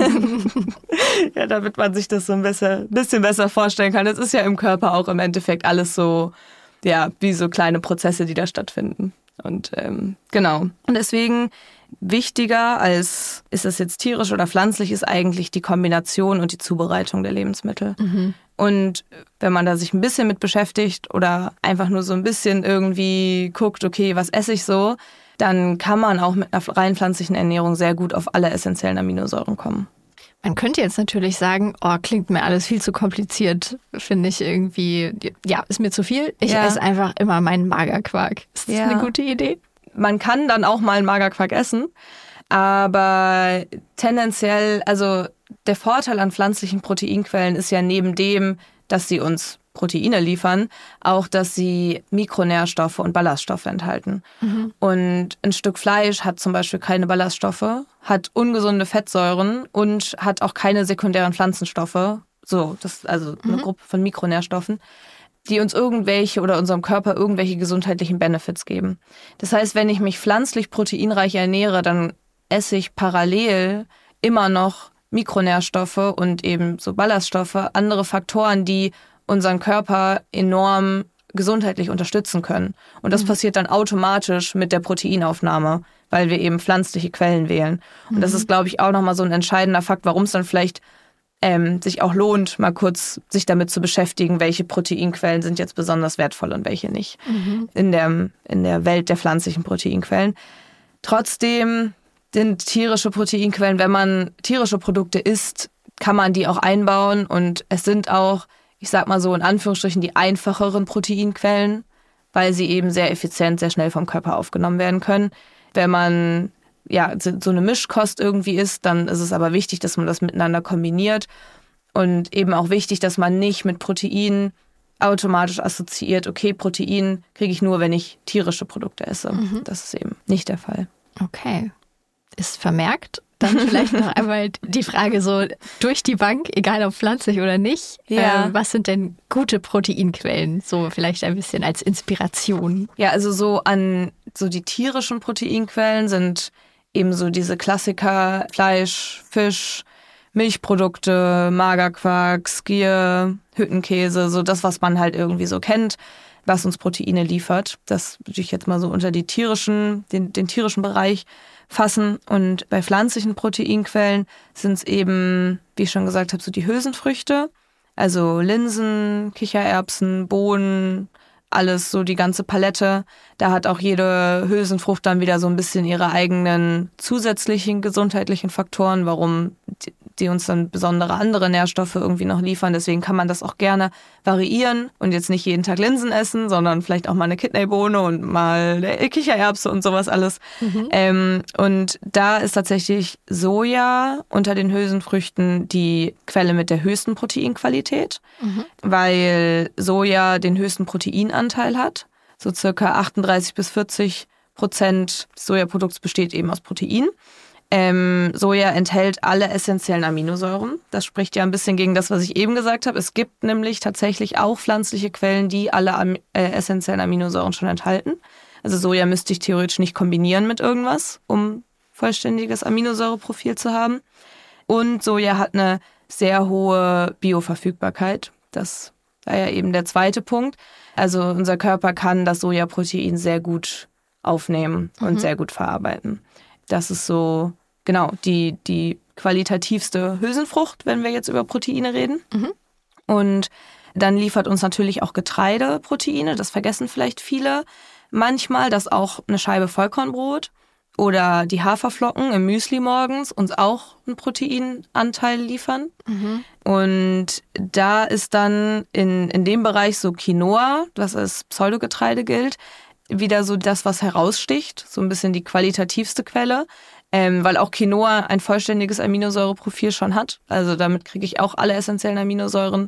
Ja, damit man sich das so ein bisschen besser vorstellen kann. Es ist ja im Körper auch im Endeffekt alles so, ja, wie so kleine Prozesse, die da stattfinden. Und genau. Und deswegen wichtiger als, ist das jetzt tierisch oder pflanzlich, ist eigentlich die Kombination und die Zubereitung der Lebensmittel. Und wenn man da sich ein bisschen mit beschäftigt oder einfach nur so ein bisschen irgendwie guckt, okay, was esse ich so, dann kann man auch mit einer rein pflanzlichen Ernährung sehr gut auf alle essentiellen Aminosäuren kommen. Man könnte jetzt natürlich sagen, oh, klingt mir alles viel zu kompliziert, finde ich irgendwie, ja, ist mir zu viel. Ich esse einfach immer meinen Magerquark. Ist das eine gute Idee? Man kann dann auch mal einen Magerquark essen, aber tendenziell, also der Vorteil an pflanzlichen Proteinquellen ist ja neben dem, dass sie uns Proteine liefern, auch, dass sie Mikronährstoffe und Ballaststoffe enthalten. Und ein Stück Fleisch hat zum Beispiel keine Ballaststoffe, hat ungesunde Fettsäuren und hat auch keine sekundären Pflanzenstoffe. So, das ist also eine Gruppe von Mikronährstoffen, die uns irgendwelche oder unserem Körper irgendwelche gesundheitlichen Benefits geben. Das heißt, wenn ich mich pflanzlich proteinreich ernähre, dann esse ich parallel immer noch Mikronährstoffe und eben so Ballaststoffe, andere Faktoren, die unseren Körper enorm gesundheitlich unterstützen können. Und das passiert dann automatisch mit der Proteinaufnahme, weil wir eben pflanzliche Quellen wählen. Und das ist, glaube ich, auch nochmal so ein entscheidender Fakt, warum es dann vielleicht sich auch lohnt, mal kurz sich damit zu beschäftigen, welche Proteinquellen sind jetzt besonders wertvoll und welche nicht in der Welt der pflanzlichen Proteinquellen. Trotzdem sind tierische Proteinquellen, wenn man tierische Produkte isst, kann man die auch einbauen und es sind auch, ich sag mal so in Anführungsstrichen, die einfacheren Proteinquellen, weil sie eben sehr effizient, sehr schnell vom Körper aufgenommen werden können. Wenn man so eine Mischkost irgendwie isst, dann ist es aber wichtig, dass man das miteinander kombiniert und eben auch wichtig, dass man nicht mit Protein automatisch assoziiert, okay, Protein kriege ich nur, wenn ich tierische Produkte esse. Das ist eben nicht der Fall. Okay, ist vermerkt. Dann vielleicht noch einmal die Frage so durch die Bank, egal ob pflanzlich oder nicht. Ja. Was sind denn gute Proteinquellen? So vielleicht ein bisschen als Inspiration. Ja, also so die tierischen Proteinquellen sind eben so diese Klassiker Fleisch, Fisch, Milchprodukte, Magerquark, Skier, Hüttenkäse, so das, was man halt irgendwie so kennt, was uns Proteine liefert. Das würde ich jetzt mal so unter den tierischen Bereich fassen. Und bei pflanzlichen Proteinquellen sind es eben, wie ich schon gesagt habe, so die Hülsenfrüchte, also Linsen, Kichererbsen, Bohnen, alles so die ganze Palette. Da hat auch jede Hülsenfrucht dann wieder so ein bisschen ihre eigenen zusätzlichen gesundheitlichen Faktoren, warum die uns dann besondere andere Nährstoffe irgendwie noch liefern. Deswegen kann man das auch gerne variieren und jetzt nicht jeden Tag Linsen essen, sondern vielleicht auch mal eine Kidneybohne und mal eine Kichererbse und sowas alles. Und da ist tatsächlich Soja unter den Hülsenfrüchten die Quelle mit der höchsten Proteinqualität, weil Soja den höchsten Proteinanteil hat. So circa 38-40% des Sojaprodukts besteht eben aus Protein. Soja enthält alle essentiellen Aminosäuren. Das spricht ja ein bisschen gegen das, was ich eben gesagt habe. Es gibt nämlich tatsächlich auch pflanzliche Quellen, die alle essentiellen Aminosäuren schon enthalten. Also Soja müsste ich theoretisch nicht kombinieren mit irgendwas, um vollständiges Aminosäureprofil zu haben. Und Soja hat eine sehr hohe Bioverfügbarkeit. Das war ja eben der zweite Punkt. Also unser Körper kann das Sojaprotein sehr gut aufnehmen und sehr gut verarbeiten. Das ist so, genau, die qualitativste Hülsenfrucht, wenn wir jetzt über Proteine reden. Und dann liefert uns natürlich auch Getreide Proteine. Das vergessen vielleicht viele manchmal, dass auch eine Scheibe Vollkornbrot oder die Haferflocken im Müsli morgens uns auch einen Proteinanteil liefern. Und da ist dann in dem Bereich so Quinoa, das als Pseudogetreide gilt, wieder so das, was heraussticht, so ein bisschen die qualitativste Quelle, weil auch Quinoa ein vollständiges Aminosäureprofil schon hat. Also damit kriege ich auch alle essentiellen Aminosäuren.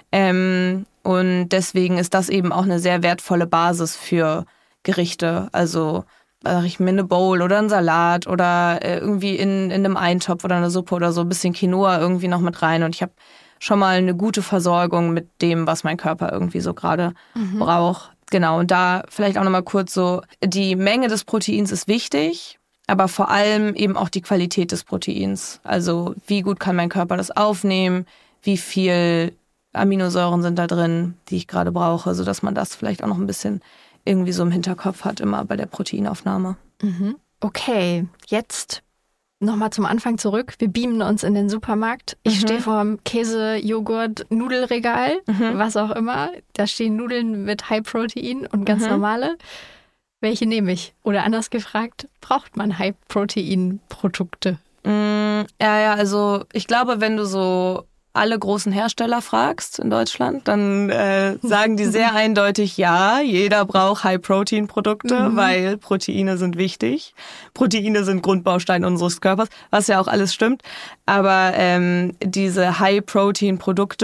Und deswegen ist das eben auch eine sehr wertvolle Basis für Gerichte. Also mache ich mir eine Bowl oder einen Salat oder irgendwie in einem Eintopf oder eine Suppe oder so ein bisschen Quinoa irgendwie noch mit rein. Und ich habe schon mal eine gute Versorgung mit dem, was mein Körper irgendwie so gerade braucht. Genau, und da vielleicht auch nochmal kurz so, die Menge des Proteins ist wichtig, aber vor allem eben auch die Qualität des Proteins. Also wie gut kann mein Körper das aufnehmen, wie viel Aminosäuren sind da drin, die ich gerade brauche, sodass man das vielleicht auch noch ein bisschen irgendwie so im Hinterkopf hat, immer bei der Proteinaufnahme. Okay, jetzt nochmal zum Anfang zurück. Wir beamen uns in den Supermarkt. Ich stehe vor dem Käse-, Joghurt-, Nudelregal, was auch immer. Da stehen Nudeln mit High-Protein und ganz normale. Welche nehme ich? Oder anders gefragt, braucht man High-Protein-Produkte? Ja, also ich glaube, wenn du so alle großen Hersteller fragst in Deutschland, dann sagen die sehr eindeutig, ja, jeder braucht High-Protein-Produkte, weil Proteine sind wichtig. Proteine sind Grundbaustein unseres Körpers, was ja auch alles stimmt. Aber diese High-Protein-Produkte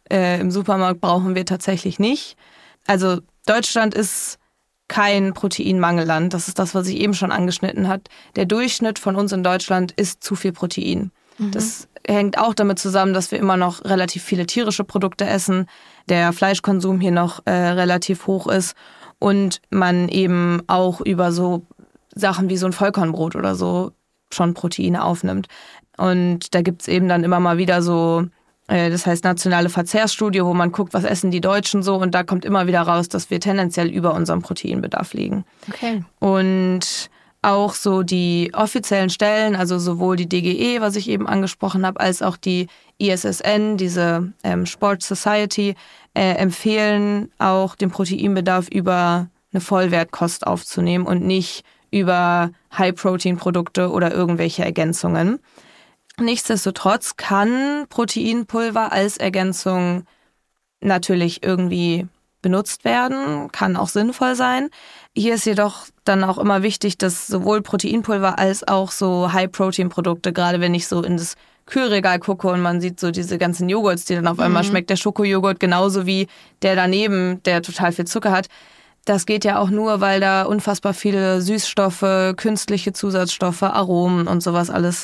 im Supermarkt brauchen wir tatsächlich nicht. Also Deutschland ist kein Proteinmangelland. Das ist das, was ich eben schon angeschnitten habe. Der Durchschnitt von uns in Deutschland ist zu viel Protein. Das hängt auch damit zusammen, dass wir immer noch relativ viele tierische Produkte essen, der Fleischkonsum hier noch relativ hoch ist und man eben auch über so Sachen wie so ein Vollkornbrot oder so schon Proteine aufnimmt. Und da gibt's eben dann immer mal wieder so, das heißt nationale Verzehrsstudie, wo man guckt, was essen die Deutschen so, und da kommt immer wieder raus, dass wir tendenziell über unserem Proteinbedarf liegen. Okay. Und auch so die offiziellen Stellen, also sowohl die DGE, was ich eben angesprochen habe, als auch die ISSN, diese Sport Society, empfehlen auch den Proteinbedarf über eine Vollwertkost aufzunehmen und nicht über High-Protein-Produkte oder irgendwelche Ergänzungen. Nichtsdestotrotz kann Proteinpulver als Ergänzung natürlich irgendwie benutzt werden, kann auch sinnvoll sein. Hier ist jedoch dann auch immer wichtig, dass sowohl Proteinpulver als auch so High-Protein-Produkte, gerade wenn ich so in das Kühlregal gucke und man sieht so diese ganzen Joghurts, die dann auf einmal schmeckt der Schokojoghurt genauso wie der daneben, der total viel Zucker hat. Das geht ja auch nur, weil da unfassbar viele Süßstoffe, künstliche Zusatzstoffe, Aromen und sowas alles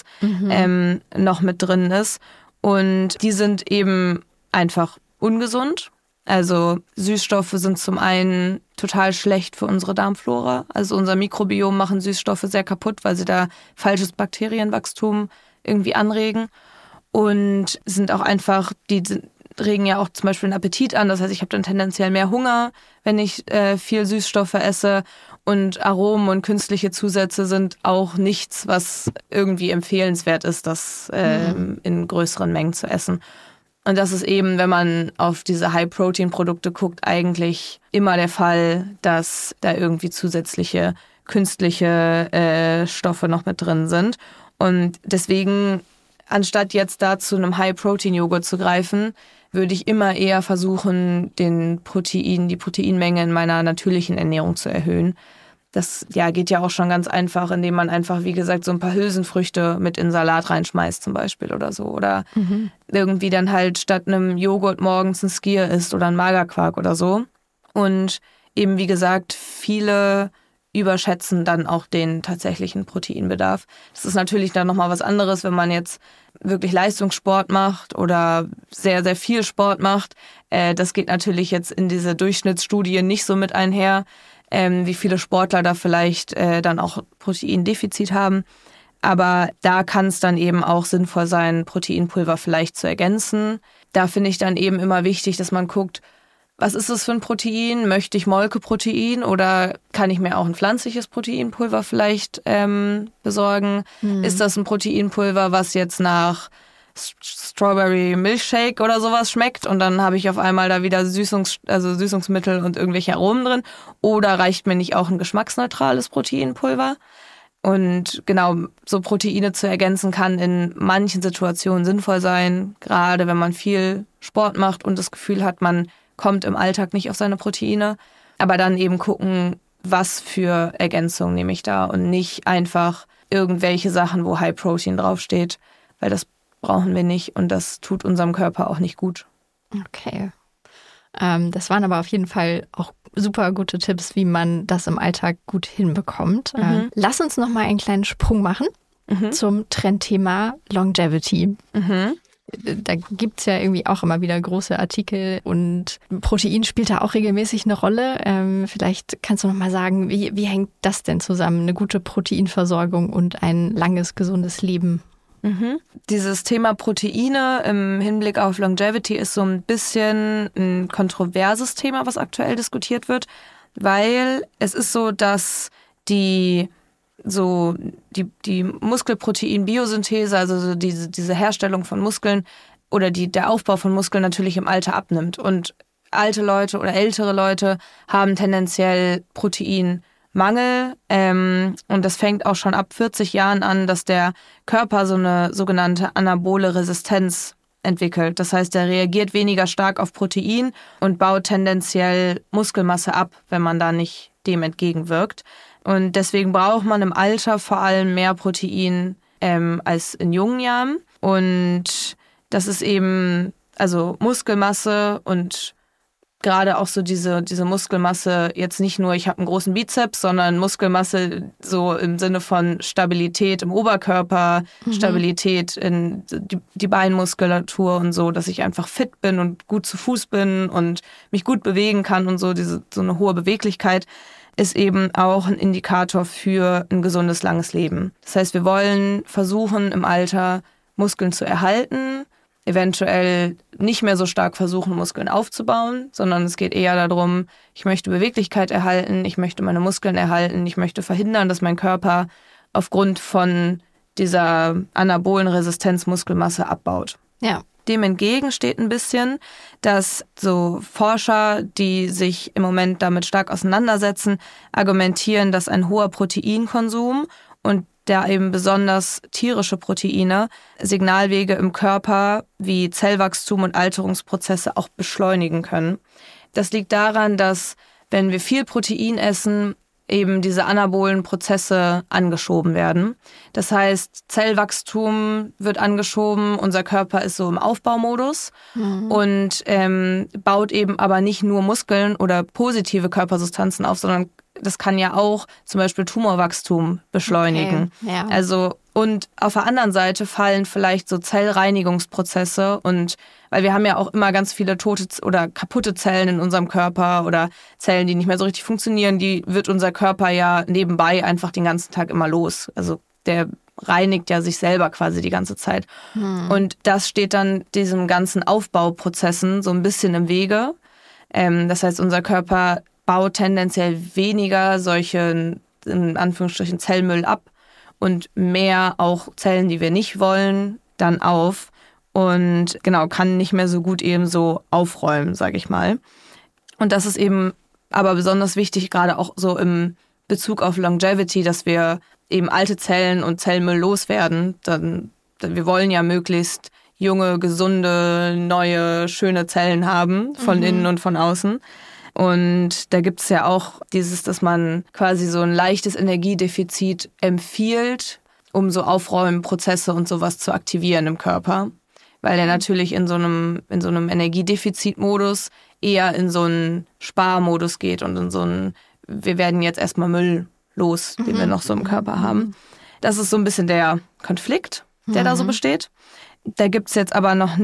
noch mit drin ist. Und die sind eben einfach ungesund. Also Süßstoffe sind zum einen total schlecht für unsere Darmflora. Also unser Mikrobiom machen Süßstoffe sehr kaputt, weil sie da falsches Bakterienwachstum irgendwie anregen. Und sind auch einfach, die regen ja auch zum Beispiel den Appetit an. Das heißt, ich habe dann tendenziell mehr Hunger, wenn ich viel Süßstoffe esse. Und Aromen und künstliche Zusätze sind auch nichts, was irgendwie empfehlenswert ist, das in größeren Mengen zu essen. Und das ist eben, wenn man auf diese High-Protein-Produkte guckt, eigentlich immer der Fall, dass da irgendwie zusätzliche künstliche Stoffe noch mit drin sind. Und deswegen, anstatt jetzt da zu einem High-Protein-Joghurt zu greifen, würde ich immer eher versuchen, die Proteinmenge in meiner natürlichen Ernährung zu erhöhen. Das geht ja auch schon ganz einfach, indem man einfach, wie gesagt, so ein paar Hülsenfrüchte mit in Salat reinschmeißt zum Beispiel oder so. Oder irgendwie dann halt statt einem Joghurt morgens ein Skier isst oder ein Magerquark oder so. Und eben, wie gesagt, viele überschätzen dann auch den tatsächlichen Proteinbedarf. Das ist natürlich dann nochmal was anderes, wenn man jetzt wirklich Leistungssport macht oder sehr, sehr viel Sport macht. Das geht natürlich jetzt in diese Durchschnittsstudie nicht so mit einher, wie viele Sportler da vielleicht dann auch Proteindefizit haben. Aber da kann es dann eben auch sinnvoll sein, Proteinpulver vielleicht zu ergänzen. Da finde ich dann eben immer wichtig, dass man guckt, was ist das für ein Protein? Möchte ich Molkeprotein oder kann ich mir auch ein pflanzliches Proteinpulver vielleicht besorgen? Ist das ein Proteinpulver, was jetzt nach Strawberry Milkshake oder sowas schmeckt und dann habe ich auf einmal da wieder Süßungsmittel und irgendwelche Aromen drin? Oder reicht mir nicht auch ein geschmacksneutrales Proteinpulver? Und genau, so Proteine zu ergänzen kann in manchen Situationen sinnvoll sein, gerade wenn man viel Sport macht und das Gefühl hat, man kommt im Alltag nicht auf seine Proteine. Aber dann eben gucken, was für Ergänzungen nehme ich da und nicht einfach irgendwelche Sachen, wo High Protein draufsteht, weil das brauchen wir nicht und das tut unserem Körper auch nicht gut. Okay. Das waren aber auf jeden Fall auch super gute Tipps, wie man das im Alltag gut hinbekommt. Lass uns noch mal einen kleinen Sprung machen zum Trendthema Longevity. Da gibt es ja irgendwie auch immer wieder große Artikel und Protein spielt da auch regelmäßig eine Rolle. Vielleicht kannst du noch mal sagen, wie hängt das denn zusammen, eine gute Proteinversorgung und ein langes, gesundes Leben? Dieses Thema Proteine im Hinblick auf Longevity ist so ein bisschen ein kontroverses Thema, was aktuell diskutiert wird, weil es ist so, dass die Muskelprotein-Biosynthese, also so diese Herstellung von Muskeln oder der Aufbau von Muskeln natürlich im Alter abnimmt. Und alte Leute oder ältere Leute haben tendenziell Proteinmangel. Und das fängt auch schon ab 40 Jahren an, dass der Körper so eine sogenannte anabole Resistenz entwickelt. Das heißt, er reagiert weniger stark auf Protein und baut tendenziell Muskelmasse ab, wenn man da nicht dem entgegenwirkt. Und deswegen braucht man im Alter vor allem mehr Protein als in jungen Jahren. Und das ist eben Also Muskelmasse und gerade auch so diese Muskelmasse, jetzt nicht nur, ich habe einen großen Bizeps, sondern Muskelmasse so im Sinne von Stabilität im Oberkörper, Stabilität in die Beinmuskulatur und so, dass ich einfach fit bin und gut zu Fuß bin und mich gut bewegen kann und so, so eine hohe Beweglichkeit ist eben auch ein Indikator für ein gesundes, langes Leben. Das heißt, wir wollen versuchen, im Alter Muskeln zu erhalten, eventuell nicht mehr so stark versuchen, Muskeln aufzubauen, sondern es geht eher darum, ich möchte Beweglichkeit erhalten, ich möchte meine Muskeln erhalten, ich möchte verhindern, dass mein Körper aufgrund von dieser anabolen Resistenz Muskelmasse abbaut. Ja. Dem entgegen steht ein bisschen, dass so Forscher, die sich im Moment damit stark auseinandersetzen, argumentieren, dass ein hoher Proteinkonsum und da eben besonders tierische Proteine Signalwege im Körper wie Zellwachstum und Alterungsprozesse auch beschleunigen können. Das liegt daran, dass wenn wir viel Protein essen, eben diese anabolen Prozesse angeschoben werden. Das heißt, Zellwachstum wird angeschoben, unser Körper ist so im Aufbaumodus und baut eben aber nicht nur Muskeln oder positive Körpersubstanzen auf, sondern das kann ja auch zum Beispiel Tumorwachstum beschleunigen. Okay, ja. Also, und auf der anderen Seite fallen vielleicht so Zellreinigungsprozesse und weil wir haben ja auch immer ganz viele tote oder kaputte Zellen in unserem Körper oder Zellen, die nicht mehr so richtig funktionieren, die wird unser Körper ja nebenbei einfach den ganzen Tag immer los. Also der reinigt ja sich selber quasi die ganze Zeit. Und das steht dann diesem ganzen Aufbauprozessen so ein bisschen im Wege. Das heißt, unser Körper baut tendenziell weniger solchen, in Anführungsstrichen, Zellmüll ab und mehr auch Zellen, die wir nicht wollen, dann auf und genau, kann nicht mehr so gut eben so aufräumen, sage ich mal. Und das ist eben aber besonders wichtig, gerade auch so im Bezug auf Longevity, dass wir eben alte Zellen und Zellmüll loswerden. Wir wollen ja möglichst junge, gesunde, neue, schöne Zellen haben, von innen und von außen. Und da gibt es ja auch dass man quasi so ein leichtes Energiedefizit empfiehlt, um so Aufräumprozesse und sowas zu aktivieren im Körper. Weil der natürlich in so einem Energiedefizitmodus eher in so einen Sparmodus geht und in so einen, wir werden jetzt erstmal Müll los, den wir noch so im Körper haben. Das ist so ein bisschen der Konflikt, der da so besteht. Da gibt es jetzt aber noch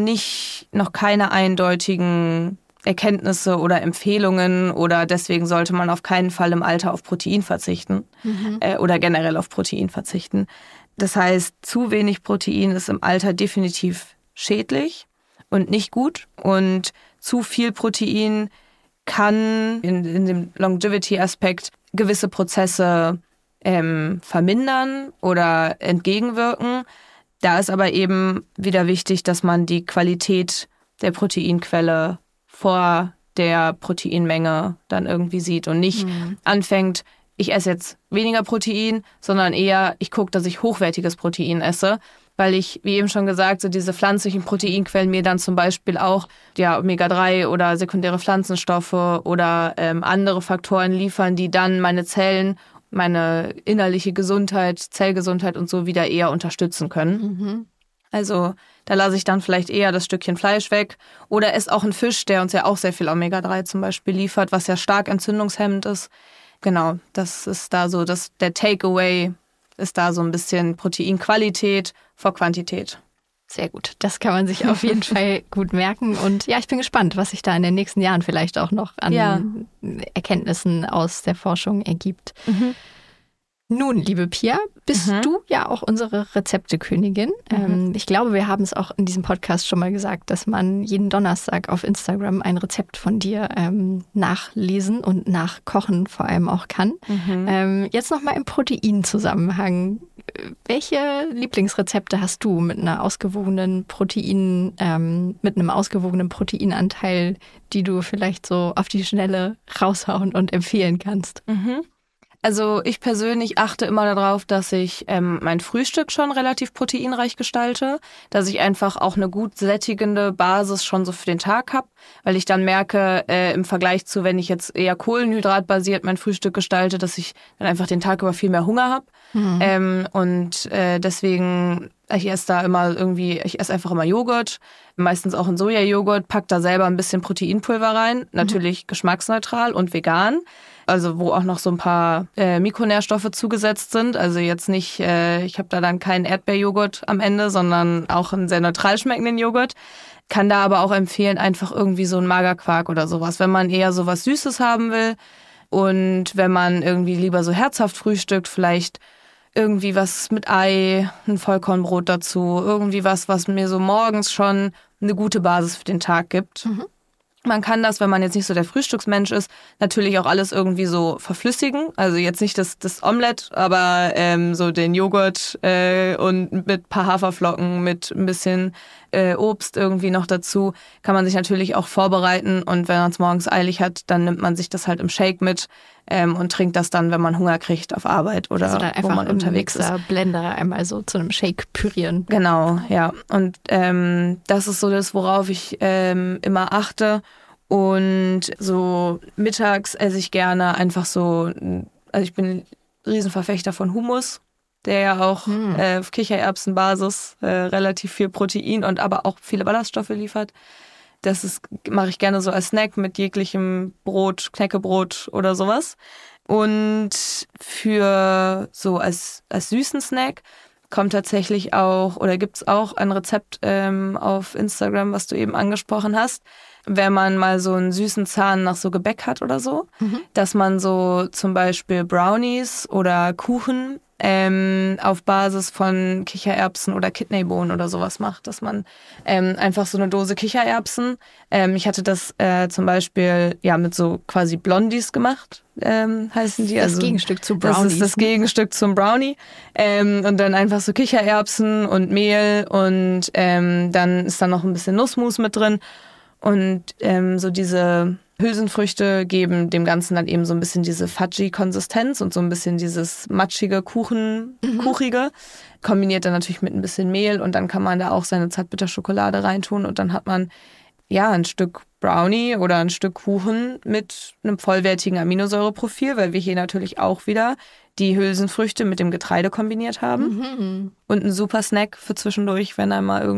keine eindeutigen Erkenntnisse oder Empfehlungen oder deswegen sollte man auf keinen Fall im Alter auf Protein verzichten oder generell auf Protein verzichten. Das heißt, zu wenig Protein ist im Alter definitiv schädlich und nicht gut und zu viel Protein kann in dem Longevity-Aspekt gewisse Prozesse vermindern oder entgegenwirken. Da ist aber eben wieder wichtig, dass man die Qualität der Proteinquelle vor der Proteinmenge dann irgendwie sieht und nicht anfängt, ich esse jetzt weniger Protein, sondern eher, ich gucke, dass ich hochwertiges Protein esse, weil ich, wie eben schon gesagt, so diese pflanzlichen Proteinquellen mir dann zum Beispiel auch Omega-3 oder sekundäre Pflanzenstoffe oder andere Faktoren liefern, die dann meine Zellen, meine innerliche Gesundheit, Zellgesundheit und so wieder eher unterstützen können. Also da lasse ich dann vielleicht eher das Stückchen Fleisch weg oder esse auch einen Fisch, der uns ja auch sehr viel Omega-3 zum Beispiel liefert, was ja stark entzündungshemmend ist. Genau, das ist da so, der Takeaway ist da so ein bisschen Proteinqualität vor Quantität. Sehr gut, das kann man sich auf jeden Fall gut merken. Und ja, ich bin gespannt, was sich da in den nächsten Jahren vielleicht auch noch an Erkenntnissen aus der Forschung ergibt. Nun, liebe Pia, bist du ja auch unsere Rezeptekönigin. Ich glaube, wir haben es auch in diesem Podcast schon mal gesagt, dass man jeden Donnerstag auf Instagram ein Rezept von dir nachlesen und nachkochen vor allem auch kann. Jetzt nochmal im Proteinzusammenhang. Welche Lieblingsrezepte hast du mit einer ausgewogenen mit einem ausgewogenen Proteinanteil, die du vielleicht so auf die Schnelle raushauen und empfehlen kannst? Also ich persönlich achte immer darauf, dass ich mein Frühstück schon relativ proteinreich gestalte, dass ich einfach auch eine gut sättigende Basis schon so für den Tag habe, weil ich dann merke, im Vergleich zu, wenn ich jetzt eher kohlenhydratbasiert mein Frühstück gestalte, dass ich dann einfach den Tag über viel mehr Hunger habe. Deswegen, ich esse einfach immer Joghurt, meistens auch einen Sojajoghurt, pack da selber ein bisschen Proteinpulver rein, natürlich geschmacksneutral und vegan. Also wo auch noch so ein paar Mikronährstoffe zugesetzt sind. Also jetzt nicht, ich habe da dann keinen Erdbeerjoghurt am Ende, sondern auch einen sehr neutral schmeckenden Joghurt. Kann da aber auch empfehlen, einfach irgendwie so einen Magerquark oder sowas, wenn man eher so was Süßes haben will. Und wenn man irgendwie lieber so herzhaft frühstückt, vielleicht irgendwie was mit Ei, ein Vollkornbrot dazu, irgendwie was mir so morgens schon eine gute Basis für den Tag gibt. Man kann das, wenn man jetzt nicht so der Frühstücksmensch ist, natürlich auch alles irgendwie so verflüssigen. Also jetzt nicht das Omelett, aber so den Joghurt und mit ein paar Haferflocken, mit ein bisschen Obst irgendwie noch dazu, kann man sich natürlich auch vorbereiten. Und wenn man es morgens eilig hat, dann nimmt man sich das halt im Shake mit und trinkt das dann, wenn man Hunger kriegt auf Arbeit oder also wo man unterwegs ist. Blender einmal so zu einem Shake pürieren. Genau, ja. Und das ist so das, worauf ich immer achte. Und so mittags esse ich gerne einfach so, also ich bin ein Riesenverfechter von Hummus, der ja auch auf Kichererbsenbasis relativ viel Protein und aber auch viele Ballaststoffe liefert. Mache ich gerne so als Snack mit jeglichem Brot, Knäckebrot oder sowas. Und für so als süßen Snack kommt tatsächlich auch, oder gibt's auch ein Rezept auf Instagram, was du eben angesprochen hast, wenn man mal so einen süßen Zahn nach so Gebäck hat oder so, dass man so zum Beispiel Brownies oder Kuchen auf Basis von Kichererbsen oder Kidneybohnen oder sowas macht, dass man einfach so eine Dose Kichererbsen, ich hatte das zum Beispiel ja mit so quasi Blondies gemacht, heißen die. Das Gegenstück zu Brownies. Das ist das Gegenstück zum Brownie und dann einfach so Kichererbsen und Mehl und dann ist da noch ein bisschen Nussmus mit drin und so diese Hülsenfrüchte geben dem Ganzen dann eben so ein bisschen diese Fudgy-Konsistenz und so ein bisschen dieses matschige, kuchige. Kombiniert dann natürlich mit ein bisschen Mehl und dann kann man da auch seine Zartbitterschokolade reintun und dann hat man ja ein Stück Brownie oder ein Stück Kuchen mit einem vollwertigen Aminosäureprofil, weil wir hier natürlich auch wieder die Hülsenfrüchte mit dem Getreide kombiniert haben. Und ein super Snack für zwischendurch, wenn man mal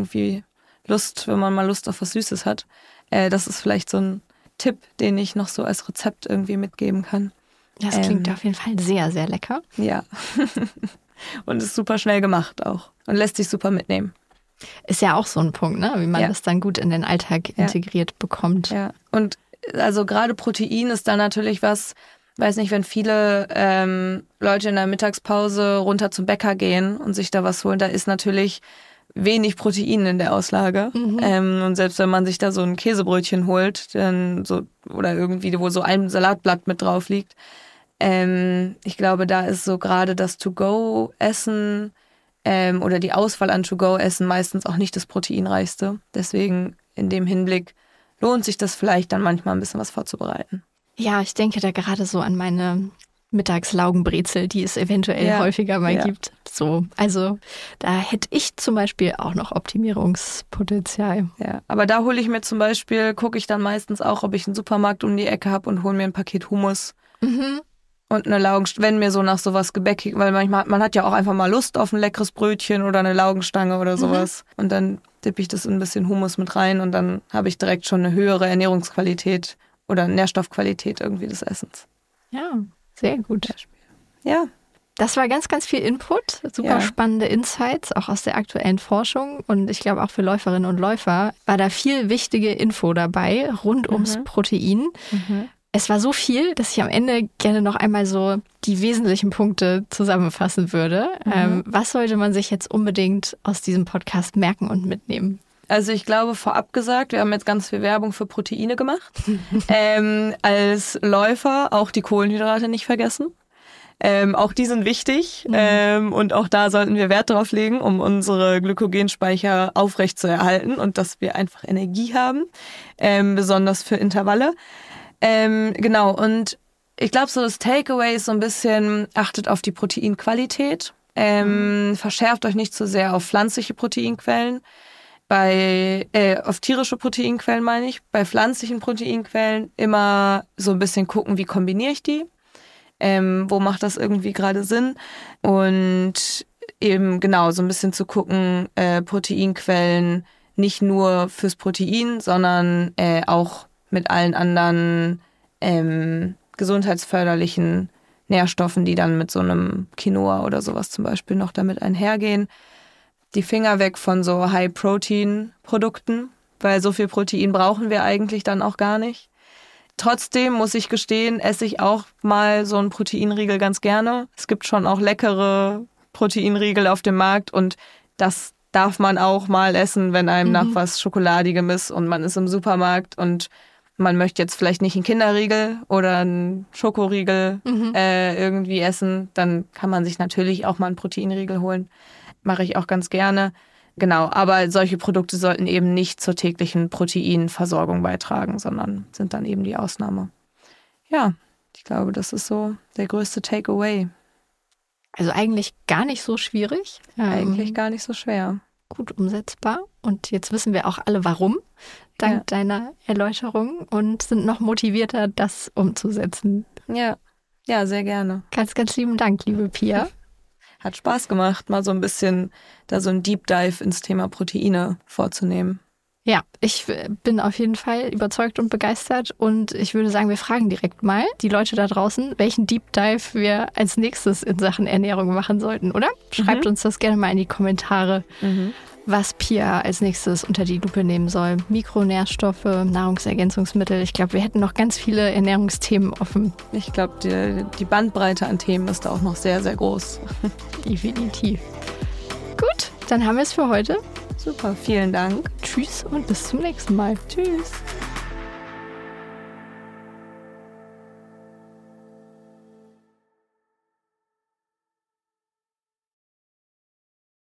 Lust auf was Süßes hat. Das ist vielleicht so ein Tipp, den ich noch so als Rezept irgendwie mitgeben kann. Das klingt auf jeden Fall sehr, sehr lecker. Ja. Und ist super schnell gemacht auch. Und lässt sich super mitnehmen. Ist ja auch so ein Punkt, ne? Wie man das dann gut in den Alltag integriert bekommt. Ja. Und also gerade Protein ist da natürlich was, weiß nicht, wenn viele Leute in der Mittagspause runter zum Bäcker gehen und sich da was holen, da ist natürlich wenig Protein in der Auslage. Und selbst wenn man sich da so ein Käsebrötchen holt, dann so, oder irgendwie, wo so ein Salatblatt mit drauf liegt, ich glaube, da ist so gerade das To-Go-Essen oder die Auswahl an To-Go-Essen meistens auch nicht das proteinreichste. Deswegen in dem Hinblick lohnt sich das vielleicht dann manchmal ein bisschen was vorzubereiten. Ja, ich denke da gerade so an meine Mittagslaugenbrezel, die es eventuell häufiger mal gibt. So, also da hätte ich zum Beispiel auch noch Optimierungspotenzial. Ja, aber da gucke ich dann meistens auch, ob ich einen Supermarkt um die Ecke habe und hole mir ein Paket Hummus und eine Laugenstange, wenn mir so nach sowas Gebäckig, weil manchmal man hat ja auch einfach mal Lust auf ein leckeres Brötchen oder eine Laugenstange oder sowas. Und dann dippe ich das in ein bisschen Hummus mit rein und dann habe ich direkt schon eine höhere Ernährungsqualität oder Nährstoffqualität irgendwie des Essens. Ja. Sehr gut. Ja. Das war ganz, ganz viel Input, super spannende Insights, auch aus der aktuellen Forschung. Und ich glaube auch für Läuferinnen und Läufer war da viel wichtige Info dabei rund ums Protein. Es war so viel, dass ich am Ende gerne noch einmal so die wesentlichen Punkte zusammenfassen würde. Was sollte man sich jetzt unbedingt aus diesem Podcast merken und mitnehmen? Also ich glaube, vorab gesagt, wir haben jetzt ganz viel Werbung für Proteine gemacht. Als Läufer auch die Kohlenhydrate nicht vergessen. Auch die sind wichtig und auch da sollten wir Wert drauf legen, um unsere Glykogenspeicher aufrecht zu erhalten und dass wir einfach Energie haben, besonders für Intervalle. Genau, und ich glaube, so das Takeaway ist so ein bisschen, achtet auf die Proteinqualität, verschärft euch nicht zu sehr auf pflanzliche Proteinquellen. Auf tierische Proteinquellen meine ich, bei pflanzlichen Proteinquellen immer so ein bisschen gucken, wie kombiniere ich die. wo macht das irgendwie gerade Sinn und eben genau so ein bisschen zu gucken, Proteinquellen nicht nur fürs Protein, sondern auch mit allen anderen gesundheitsförderlichen Nährstoffen, die dann mit so einem Quinoa oder sowas zum Beispiel noch damit einhergehen. Die Finger weg von so High-Protein-Produkten, weil so viel Protein brauchen wir eigentlich dann auch gar nicht. Trotzdem muss ich gestehen, esse ich auch mal so einen Proteinriegel ganz gerne. Es gibt schon auch leckere Proteinriegel auf dem Markt und das darf man auch mal essen, wenn einem nach was Schokoladigem ist und man ist im Supermarkt und man möchte jetzt vielleicht nicht einen Kinderriegel oder einen Schokoriegel irgendwie essen, dann kann man sich natürlich auch mal einen Proteinriegel holen. Mache ich auch ganz gerne. Genau, aber solche Produkte sollten eben nicht zur täglichen Proteinversorgung beitragen, sondern sind dann eben die Ausnahme. Ja, ich glaube, das ist so der größte Takeaway. Also eigentlich gar nicht so schwierig. Eigentlich gar nicht so schwer. Gut umsetzbar. Und jetzt wissen wir auch alle, warum, dank deiner Erläuterung und sind noch motivierter, das umzusetzen. Ja, sehr gerne. Ganz, ganz lieben Dank, liebe Pia. Hat Spaß gemacht, mal so ein bisschen da so ein Deep Dive ins Thema Proteine vorzunehmen. Ja, ich bin auf jeden Fall überzeugt und begeistert und ich würde sagen, wir fragen direkt mal die Leute da draußen, welchen Deep Dive wir als nächstes in Sachen Ernährung machen sollten, oder? Schreibt uns das gerne mal in die Kommentare, was Pia als nächstes unter die Lupe nehmen soll. Mikronährstoffe, Nahrungsergänzungsmittel. Ich glaube, wir hätten noch ganz viele Ernährungsthemen offen. Ich glaube, die Bandbreite an Themen ist da auch noch sehr, sehr groß. Definitiv. Gut, dann haben wir es für heute. Super, vielen Dank. Tschüss und bis zum nächsten Mal. Tschüss.